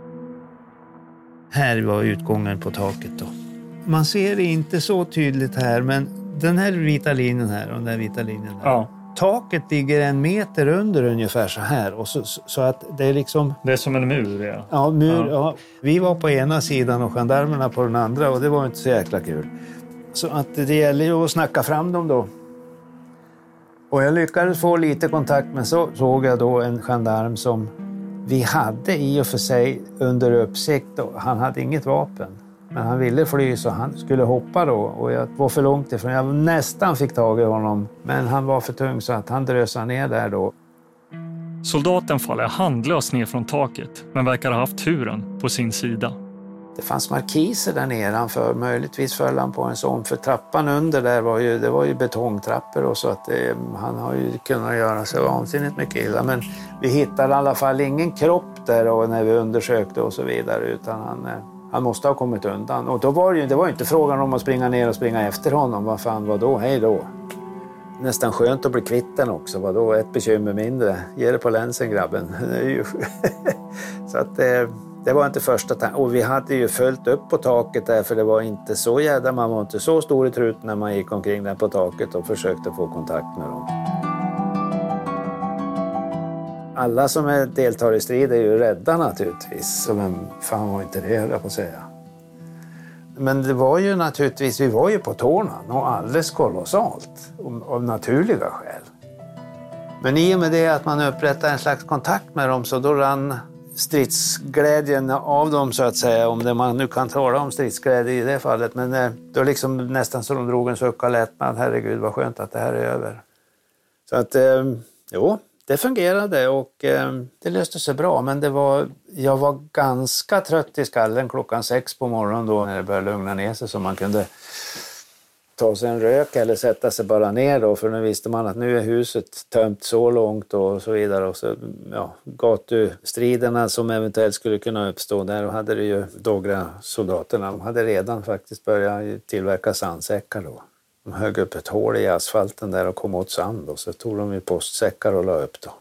Här var utgången på taket då. Man ser det inte så tydligt här, men den här vita linjen här och den här vita linjen här. Ja. Taket ligger en meter under ungefär så här. Och så, så att det är liksom... Det är som en mur, ja. Ja, mur, ja. ja. Vi var på ena sidan och gendarmerna på den andra och det var inte så jäkla kul. Så att det gäller ju att snacka fram dem då. Och jag lyckades få lite kontakt, men så såg jag då en gendarm som vi hade i och för sig under uppsikt. Han hade inget vapen, men han ville fly så han skulle hoppa då. Och jag var för långt ifrån. Jag nästan fick tag i honom, men han var för tung så att han drösade ner där då. Soldaten faller handlös ner från taket, men verkar ha haft turen på sin sida. Det fanns markiser där nedanför, möjligtvis föll han på en sån, för trappan under där var ju, det var ju betongtrappor och så att det, han har ju kunnat göra sig vansinnigt mycket illa. Men vi hittade i alla fall ingen kropp där och när vi undersökte och så vidare, utan han, han måste ha kommit undan. Och då var det ju, det var ju inte frågan om att springa ner och springa efter honom, vad fan var då, hej då. Nästan skönt att bli kvitt den också, vad då, ett bekymmer mindre. Ge det på länsen grabben. Så att det... Det var inte första tanken. Och vi hade ju följt upp på taket där, för det var inte så jädra, man var inte så stor i truten när man gick omkring där på taket och försökte få kontakt med dem. Alla som är deltar i strid är ju rädda naturligtvis. Så vem fan var inte det, höll jag på att säga. Men det var ju naturligtvis, vi var ju på tårna och alldeles kolossalt. Av naturliga skäl. Men i och med det att man upprättade en slags kontakt med dem, så då rann stridsglädjen av dem, så att säga, om det man nu kan tala om stridsglädje i det fallet. Men då liksom nästan så de drog en suck av lättnad. Herregud, vad skönt att det här är över. Så att, eh, jo, det fungerade och eh, det löste sig bra. Men det var, jag var ganska trött i skallen klockan sex på morgonen då, när det började lugna ner sig, så man kunde ta sig en rök eller sätta sig bara ner då, för nu visste man att nu är huset tömt så långt och så vidare. Och så, ja, gatustriderna som eventuellt skulle kunna uppstå, där och hade det ju några soldaterna, de hade redan faktiskt börjat tillverka sandsäckar då. De högg upp ett hål i asfalten där och kom åt sand, och så tog de ju postsäckar och la upp då.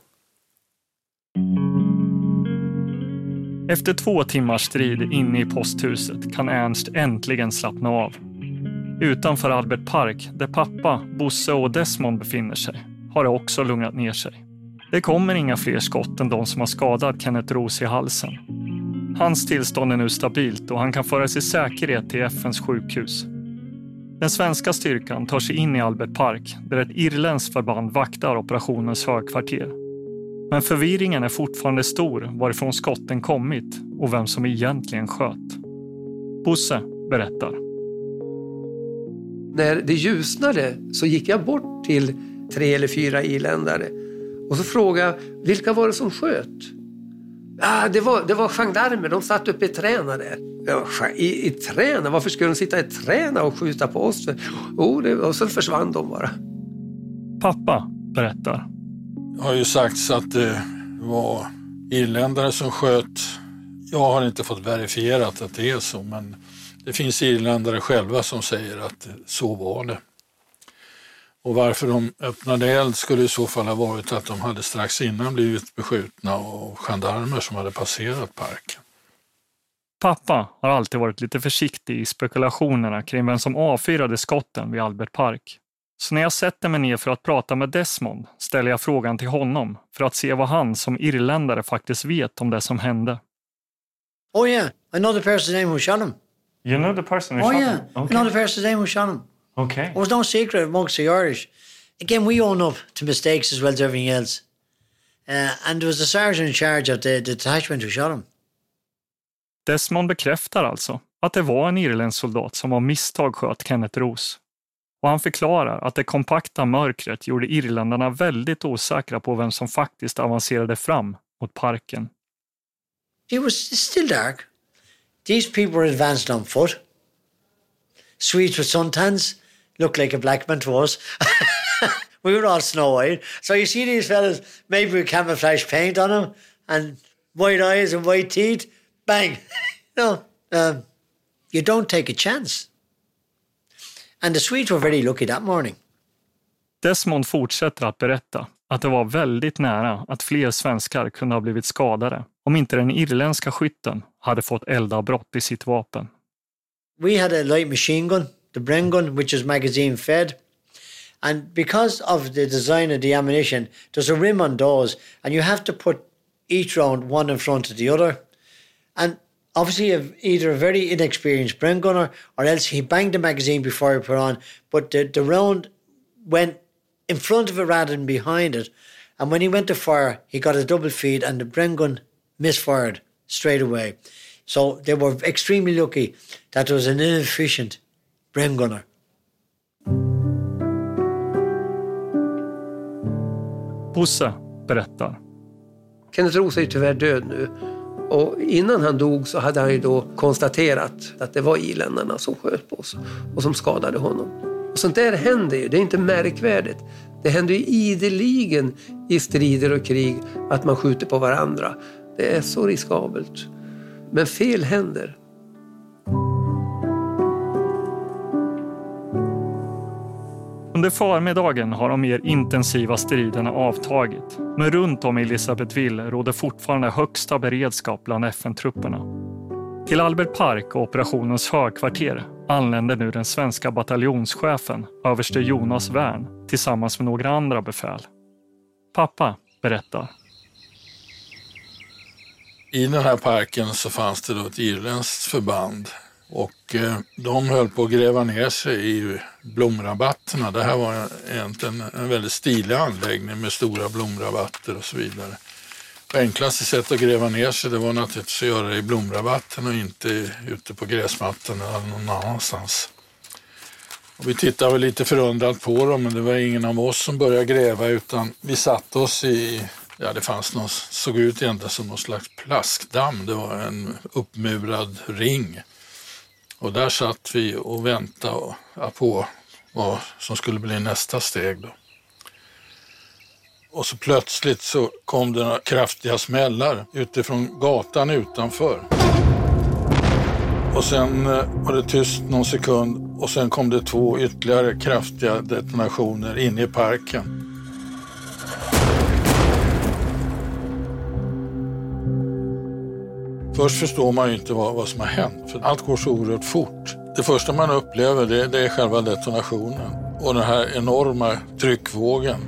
Efter två timmars strid inne i posthuset kan Ernst äntligen slappna av. Utanför Albert Park, där pappa, Bosse och Desmond befinner sig, har det också lugnat ner sig. Det kommer inga fler skott än de som har skadat Kenneth Roos i halsen. Hans tillstånd är nu stabilt och han kan föras i säkerhet till F N:s sjukhus. Den svenska styrkan tar sig in i Albert Park, där ett irländskt förband vaktar operationens högkvarter. Men förvirringen är fortfarande stor varifrån skotten kommit och vem som egentligen sköt. Bosse berättar. När det ljusnade så gick jag bort till tre eller fyra irländare och så frågade jag, vilka var det som sköt? Ah, det var, det var gendarmer, de satt uppe i träna där. Ja, i, i träna? Varför skulle de sitta i träna och skjuta på oss? Oh, det, och så försvann de bara. Pappa berättar. Det har ju sagts att det var irländare som sköt. Jag har inte fått verifierat att det är så, men det finns irländare själva som säger att så var det. Och varför de öppnade eld skulle i så fall ha varit att de hade strax innan blivit beskjutna av gendarmer som hade passerat parken. Pappa har alltid varit lite försiktig i spekulationerna kring vem som avfyrade skotten vid Albert Park. Så när jag sätter mig ner för att prata med Desmond ställer jag frågan till honom för att se vad han som irländare faktiskt vet om det som hände. Oh yeah, I know the person's name who shot him. You know the person who oh, shot yeah. him? Oh yeah, I know the person's name who shot him. Okay. It was no secret amongst the Irish. Again, we own up to mistakes as well as everything else. Uh, and there was the sergeant in charge of the, the detachment who shot him. Desmond bekräftar alltså att det var en irländsk soldat som av misstag sköt Kenneth Roos. Och han förklarar att det kompakta mörkret gjorde irländarna väldigt osäkra på vem som faktiskt avancerade fram mot parken. It was still dark. These people were advanced on foot. Swedes with suntans looked like a black man to us. We were all snow-white. So you see these fellas, maybe with camouflage paint on them, and white eyes and white teeth. Bang! No, um, you don't take a chance. And the Swedes were very lucky that morning. Desmond fortsätter att berätta att det var väldigt nära att fler svenskar kunde ha blivit skadade om inte den irländska skytten hade fått eldavbrott i sitt vapen. We had a light machine gun, the Bren gun, which is magazine fed. And because of the design of the ammunition, there's a rim on those, and you have to put each round one in front of the other. And obviously either a very inexperienced Bren gunner or else he banged the magazine before he put on, but the, the round went in front of it rather than behind it. And when he went to fire, he got a double feed and the Bren gun misfired straight away. So they were extremely lucky that there was an inefficient Bren gunner. Bosse berättar. Kenneth Roos är ju tyvärr död nu. Och innan han dog så hade han ju då konstaterat att det var irländarna som sköt på oss och som skadade honom. Och sånt där händer ju, det är inte märkvärdigt. Det händer ju ideligen i strider och krig att man skjuter på varandra. Det är så riskabelt. Men fel händer. Under förmiddagen har de mer intensiva striderna avtagit. Men runt om i Elisabethville råder fortfarande högsta beredskap bland F N-trupperna. Till Albert Park och operationens högkvarter anländer nu den svenska bataljonschefen, överste Jonas Wern, tillsammans med några andra befäl. Pappa berättar. I den här parken så fanns det då ett irländskt förband. Och eh, de höll på att gräva ner sig i blomrabatterna. Det här var egentligen en väldigt stilig anläggning med stora blomrabatter och så vidare. Det enklaste sättet att gräva ner sig det var naturligtvis att göra det i blomrabatten och inte ute på gräsmattan eller någon annanstans. Och vi tittade väl lite förundrat på dem, men det var ingen av oss som började gräva utan vi satt oss i, ja det fanns något, såg ut egentligen som någon slags plaskdamm. Det var en uppmurad ring. Och där satt vi och väntade på vad som skulle bli nästa steg då. Och så plötsligt så kom det några kraftiga smällar utifrån gatan utanför. Och sen var det tyst någon sekund och sen kom det två ytterligare kraftiga detonationer inne i parken. Först förstår man ju inte vad, vad som har hänt, för allt går så oerhört fort. Det första man upplever det, det är själva detonationen och den här enorma tryckvågen.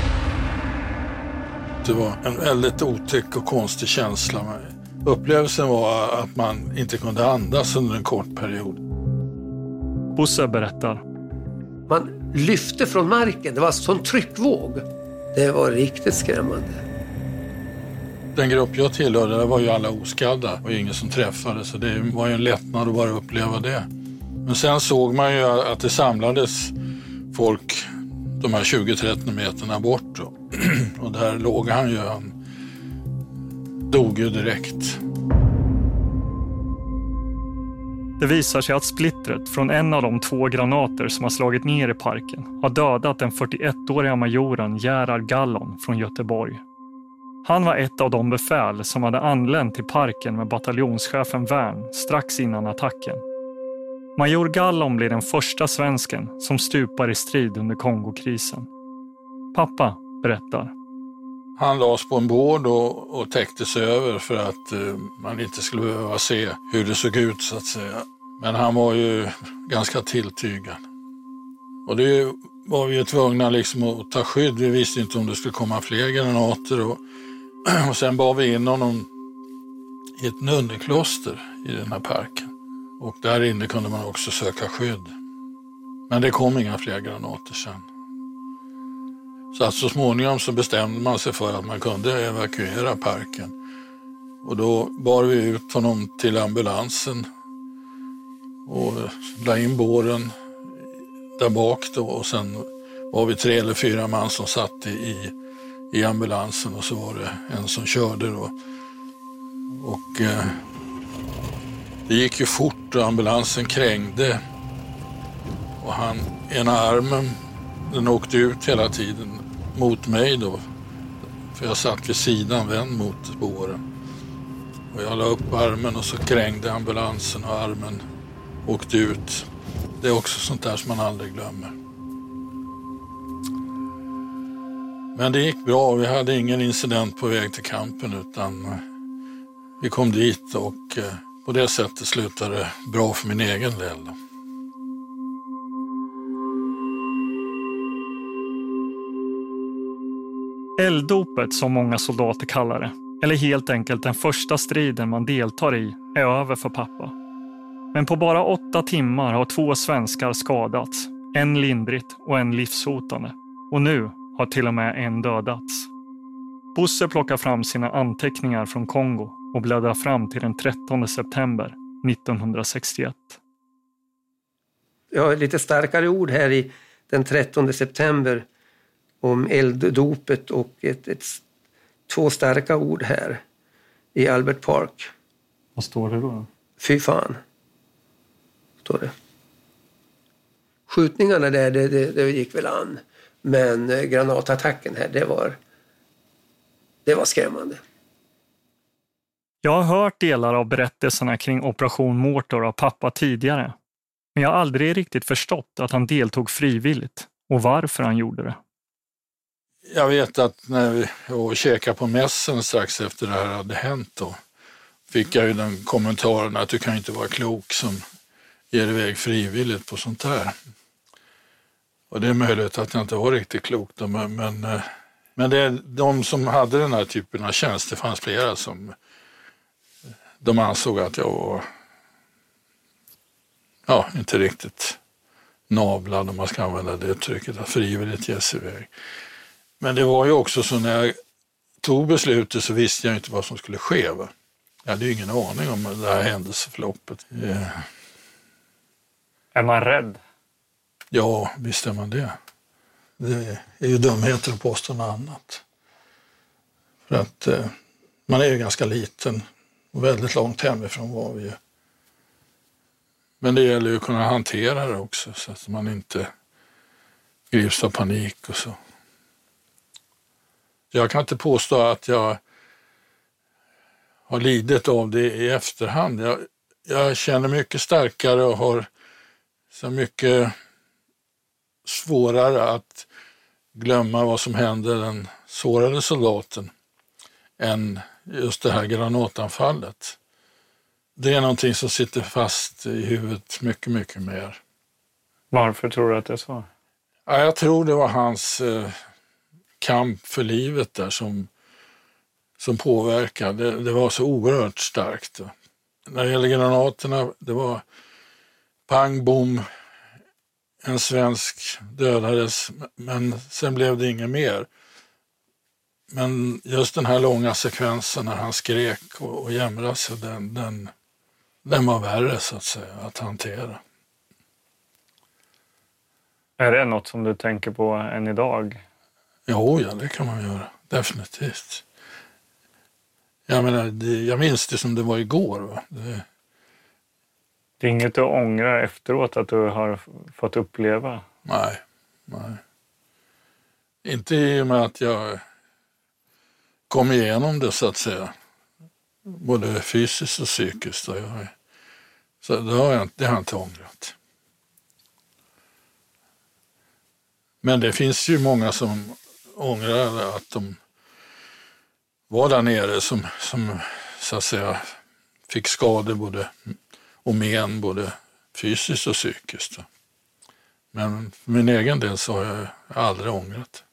Det var en väldigt otäck och konstig känsla. Upplevelsen var att man inte kunde andas under en kort period. Bosse berättar. Man lyfte från marken, det var en sån tryckvåg. Det var riktigt skrämmande. Den grupp jag tillhörde där var ju alla oskadda och ingen som träffade, så det var ju en lättnad att bara uppleva det. Men sen såg man ju att det samlades folk de här tjugo till trettio meterna bort och, och där låg han ju, han dog ju direkt. Det visar sig att splittret från en av de två granater som har slagit ner i parken har dödat den fyrtioettåriga majoren Gerard Gallon från Göteborg. Han var ett av de befäl som hade anlänt till parken med bataljonschefen Wern strax innan attacken. Major Gallon blir den första svensken som stupar i strid under Kongokrisen. Pappa berättar. Han lades på en båd och, och täcktes över för att uh, man inte skulle behöva se hur det såg ut så att säga. Men han var ju ganska tilltygad. Och det var vi ju tvungna liksom att ta skydd. Vi visste inte om det skulle komma fler granater. Och, och sen bar vi in honom i ett nunnekloster i den här parken. Och där inne kunde man också söka skydd. Men det kom inga fler granater sen. Så att så småningom så bestämde man sig för att man kunde evakuera parken. Och då bar vi ut honom till ambulansen och la in båren där bak då. Och sen var vi tre eller fyra man som satt i, i ambulansen och så var det en som körde då. Och eh, det gick ju fort och ambulansen krängde. Och han, ena armen, den åkte ut hela tiden mot mig då. För jag satt vid sidan, vänd mot båren. Och jag la upp armen och så krängde ambulansen och armen åkte ut. Det är också sånt där som man aldrig glömmer. Men det gick bra. Vi hade ingen incident på väg till kampen utan vi kom dit och på det sättet slutade det bra för min egen del. Elddopet, som många soldater kallar det, eller helt enkelt den första striden man deltar i, är över för pappa. Men på bara åtta timmar har två svenskar skadats, en lindrigt och en livshotande. Och nu har till och med en dödats. Bosse plockar fram sina anteckningar från Kongo och bläddrar fram till den trettonde september nittonhundrasextioett. Jag har lite starkare ord här i den trettonde september om elddopet och ett, ett, två starka ord här i Albert Park. Vad står det då? Fy fan, står det. Skjutningarna där, det, det, det gick väl an. Men granatattacken här, det var, det var skrämmande. Jag har hört delar av berättelserna kring Operation Mortor av pappa tidigare. Men jag har aldrig riktigt förstått att han deltog frivilligt och varför han gjorde det. Jag vet att när vi var käkade på mässen strax efter det här hade hänt då, fick jag ju den kommentaren att du kan inte vara klok som ger iväg frivilligt på sånt här. Och det är möjligt att jag inte var riktigt klok då, men, men, men det är de som hade den här typen av tjänst, det fanns flera som de ansåg att jag var ja, inte riktigt navlad, om man ska använda det uttrycket, att frivilligt ge sig iväg. Men det var ju också så när jag tog beslutet så visste jag inte vad som skulle ske. Va? Jag hade ju ingen aning om det här händelseförloppet. Yeah. Är man rädd? Ja, visst är man det. Det är ju dumheter att påstå något annat. För att eh, man är ju ganska liten och väldigt långt hemifrån var vi ju. Men det gäller ju att kunna hantera det också så att man inte grips av panik och så. Jag kan inte påstå att jag har lidit av det i efterhand. Jag, jag känner mycket starkare och har så mycket svårare att glömma vad som hände den sårade soldaten än just det här granatanfallet. Det är någonting som sitter fast i huvudet mycket, mycket mer. Varför tror du att det är så? Ja, jag tror det var hans eh, kamp för livet där som, som påverkade. Det, det var så oerhört starkt. Då. När det gäller granaterna, det var pang, bom, en svensk dödades, men sen blev det inget mer. Men just den här långa sekvensen när han skrek och, och jämrade sig, den, den, den var värre så att säga att hantera. Är det något som du tänker på än idag? Jo, ja, det kan man göra. Definitivt. Jag menar, det, jag minns det som det var igår. Va? Det... det är inget du ångrar efteråt att du har fått uppleva? Nej, nej. Inte i och med att jag kom igenom det så att säga. Både fysiskt och psykiskt. Och jag, så det har jag, det har jag inte ångrat. Men det finns ju många som ångrar att de var där nere som, som så att säga fick skador både och men både fysiskt och psykiskt. Men för min egen del så har jag aldrig ångrat.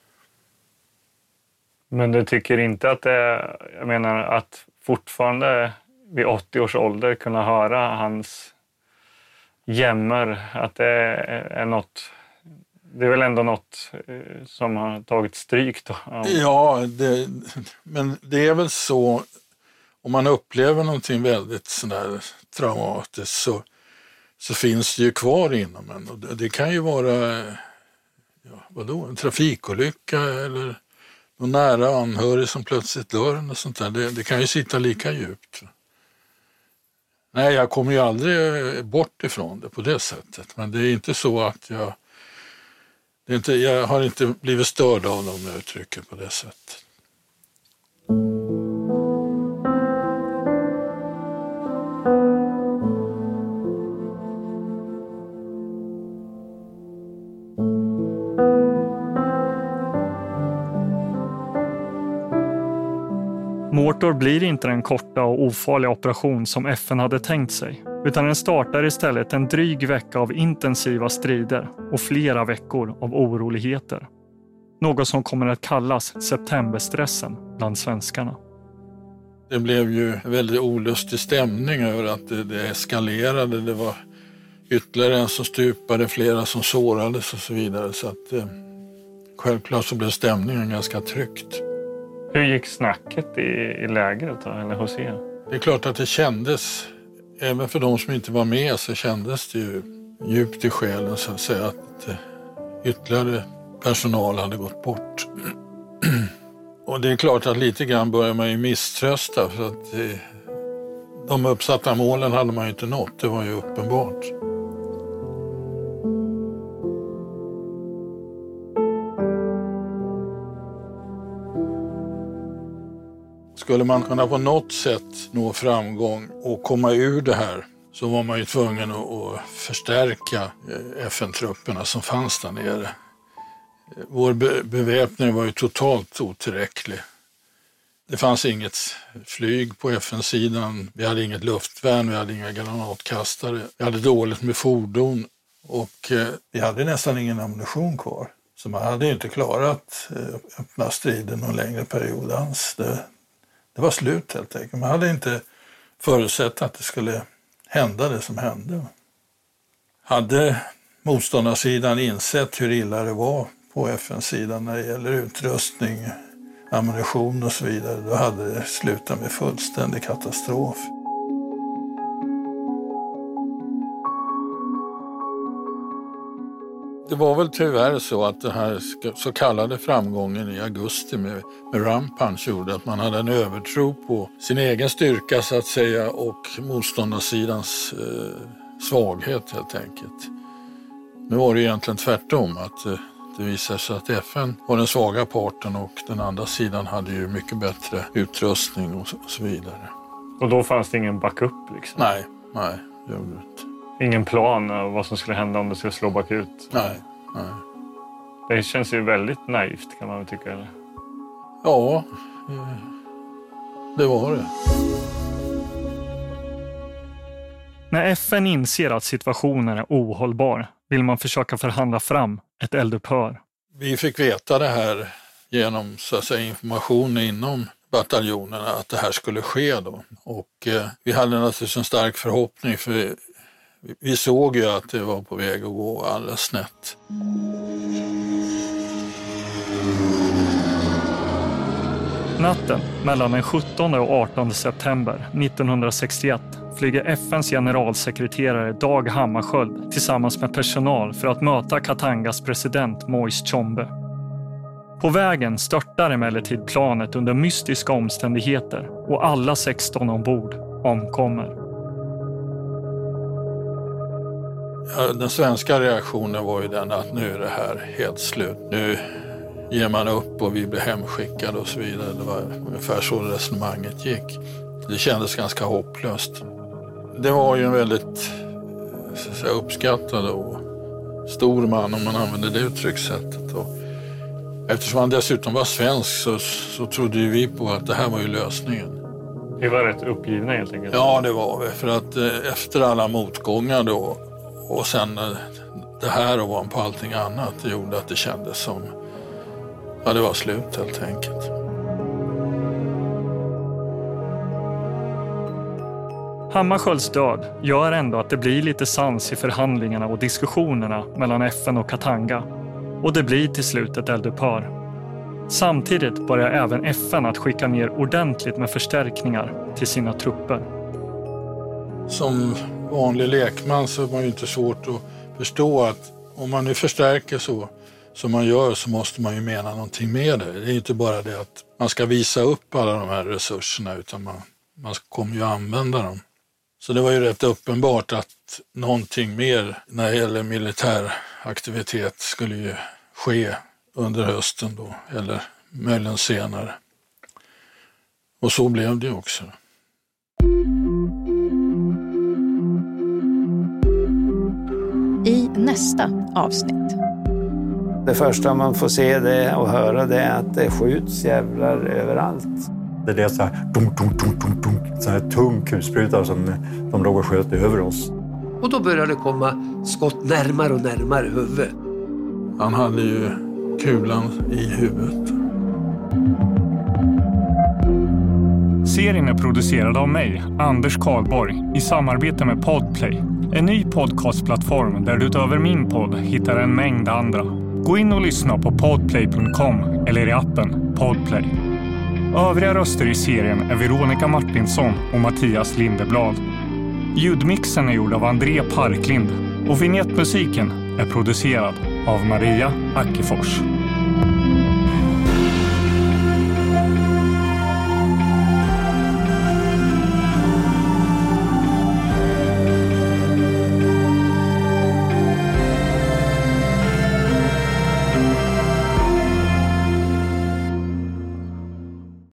Men du tycker inte att det, jag menar att fortfarande vid åttio års ålder kunna höra hans jämmer, att det är något, det är väl ändå något som har tagit stryk då? Ja, det, men det är väl så, om man upplever någonting väldigt sådär traumatiskt så, så finns det ju kvar inom en. Och det, det kan ju vara ja, vadå, en trafikolycka eller någon nära anhörig som plötsligt dör och sånt där. Det, det kan ju sitta lika djupt. Nej, jag kommer ju aldrig bort ifrån det på det sättet. Men det är inte så att jag... Det är inte, jag har inte blivit störd av dem, jag uttrycker på det sättet. Mortor blir inte den korta och ofarliga operation som F N hade tänkt sig, utan den startar istället en dryg vecka av intensiva strider och flera veckor av oroligheter. Något som kommer att kallas septemberstressen bland svenskarna. Det blev ju en väldigt olustig stämning över att det, det eskalerade. Det var ytterligare en som stupade, flera som sårades och så vidare. Så att eh, självklart så blev stämningen ganska tryckt. Hur gick snacket i, i lägret då, eller hos er? Det är klart att det kändes, även för de som inte var med så kändes det ju djupt i själen så att säga att eh, ytterligare personal hade gått bort. Och det är klart att lite grann börjar man ju misströsta för att eh, de uppsatta målen hade man ju inte nått, det var ju uppenbart. Skulle man kunna på något sätt nå framgång och komma ur det här så var man ju tvungen att förstärka F N-trupperna som fanns där nere. Vår beväpning var ju totalt otillräcklig. Det fanns inget flyg på F N-sidan, vi hade inget luftvärn, vi hade inga granatkastare. Vi hade dåligt med fordon och vi hade nästan ingen ammunition kvar. Så man hade inte klarat öppna striden någon längre period alls. Det, det var slut helt enkelt. Man hade inte förutsett att det skulle hända det som hände. Hade motståndarsidan insett hur illa det var på F N-sidan när det gäller utrustning, ammunition och så vidare, då hade det slutat med fullständig katastrof. Det var väl tyvärr så att den här så kallade framgången i augusti med, med Rum Punch gjorde att man hade en övertro på sin egen styrka så att säga och motståndarsidans eh, svaghet helt enkelt. Nu var det egentligen tvärtom att eh, det visade sig att F N var den svaga parten och den andra sidan hade ju mycket bättre utrustning och så, och så vidare. Och då fanns det ingen backup liksom? Nej, nej, det gjorde det inte. Ingen plan av vad som skulle hända om det skulle slå bakut? Nej, nej. Det känns ju väldigt naivt kan man väl tycka, eller? Ja, det var det. När F N inser att situationen är ohållbar vill man försöka förhandla fram ett eldupphör. Vi fick veta det här genom så att säga, information inom bataljonerna att det här skulle ske då. Och eh, vi hade naturligtvis en stark förhoppning för vi såg ju att det var på väg att gå alldeles snett. Natten mellan den sjuttonde och artonde september nittonhundrasextioett flyger F N:s generalsekreterare Dag Hammarskjöld tillsammans med personal för att möta Katangas president Moise Tshombe. På vägen störtar emellertid planet under mystiska omständigheter och alla sexton ombord omkommer. Ja, den svenska reaktionen var ju den att nu är det här helt slut. Nu ger man upp och vi blir hemskickade och så vidare. Det var ungefär så resonemanget gick. Det kändes ganska hopplöst. Det var ju en väldigt så att säga, uppskattad och stor man om man använder det uttryckssättet. Och Eftersom han dessutom var svensk så, så trodde ju vi på att det här var ju lösningen. Vi var rätt uppgivna helt enkelt. Ja, det var vi. För att eh, efter alla motgångar då och sen eh, det här och ovanpå allting annat, det gjorde att det kändes som ja, det var slut helt enkelt. Hammarskjölds död gör ändå att det blir lite sans i förhandlingarna och diskussionerna mellan F N och Katanga. Och det blir till slut ett eldupphör. Samtidigt börjar även F N att skicka ner ordentligt med förstärkningar till sina trupper. Som vanlig lekman så är man ju inte svårt att förstå att om man nu förstärker så som man gör så måste man ju mena någonting med det. Det är inte bara det att man ska visa upp alla de här resurserna utan man, man kommer ju använda dem. Så det var ju rätt uppenbart att någonting mer när det gäller militär aktivitet skulle ju ske under hösten då, eller möjligen senare. Och så blev det också. I nästa avsnitt. Det första man får se det och höra det är att det skjuts jävlar överallt. Det är så här dunk, dunk, dunk, dunk, dunk, så här tung kulspruta som de låg och sköt över oss. Och då började det komma skott närmare och närmare huvudet. Han hade ju kulan i huvudet. Serien är producerad av mig, Anders Karlborg, i samarbete med Podplay. En ny podcastplattform där du utöver min podd hittar en mängd andra. Gå in och lyssna på podplay punkt com eller i appen Podplay. Övriga röster i serien är Veronica Martinsson och Mattias Lindeblad. Ljudmixen är gjord av André Parklind och vignettmusiken är producerad av Maria Ackefors.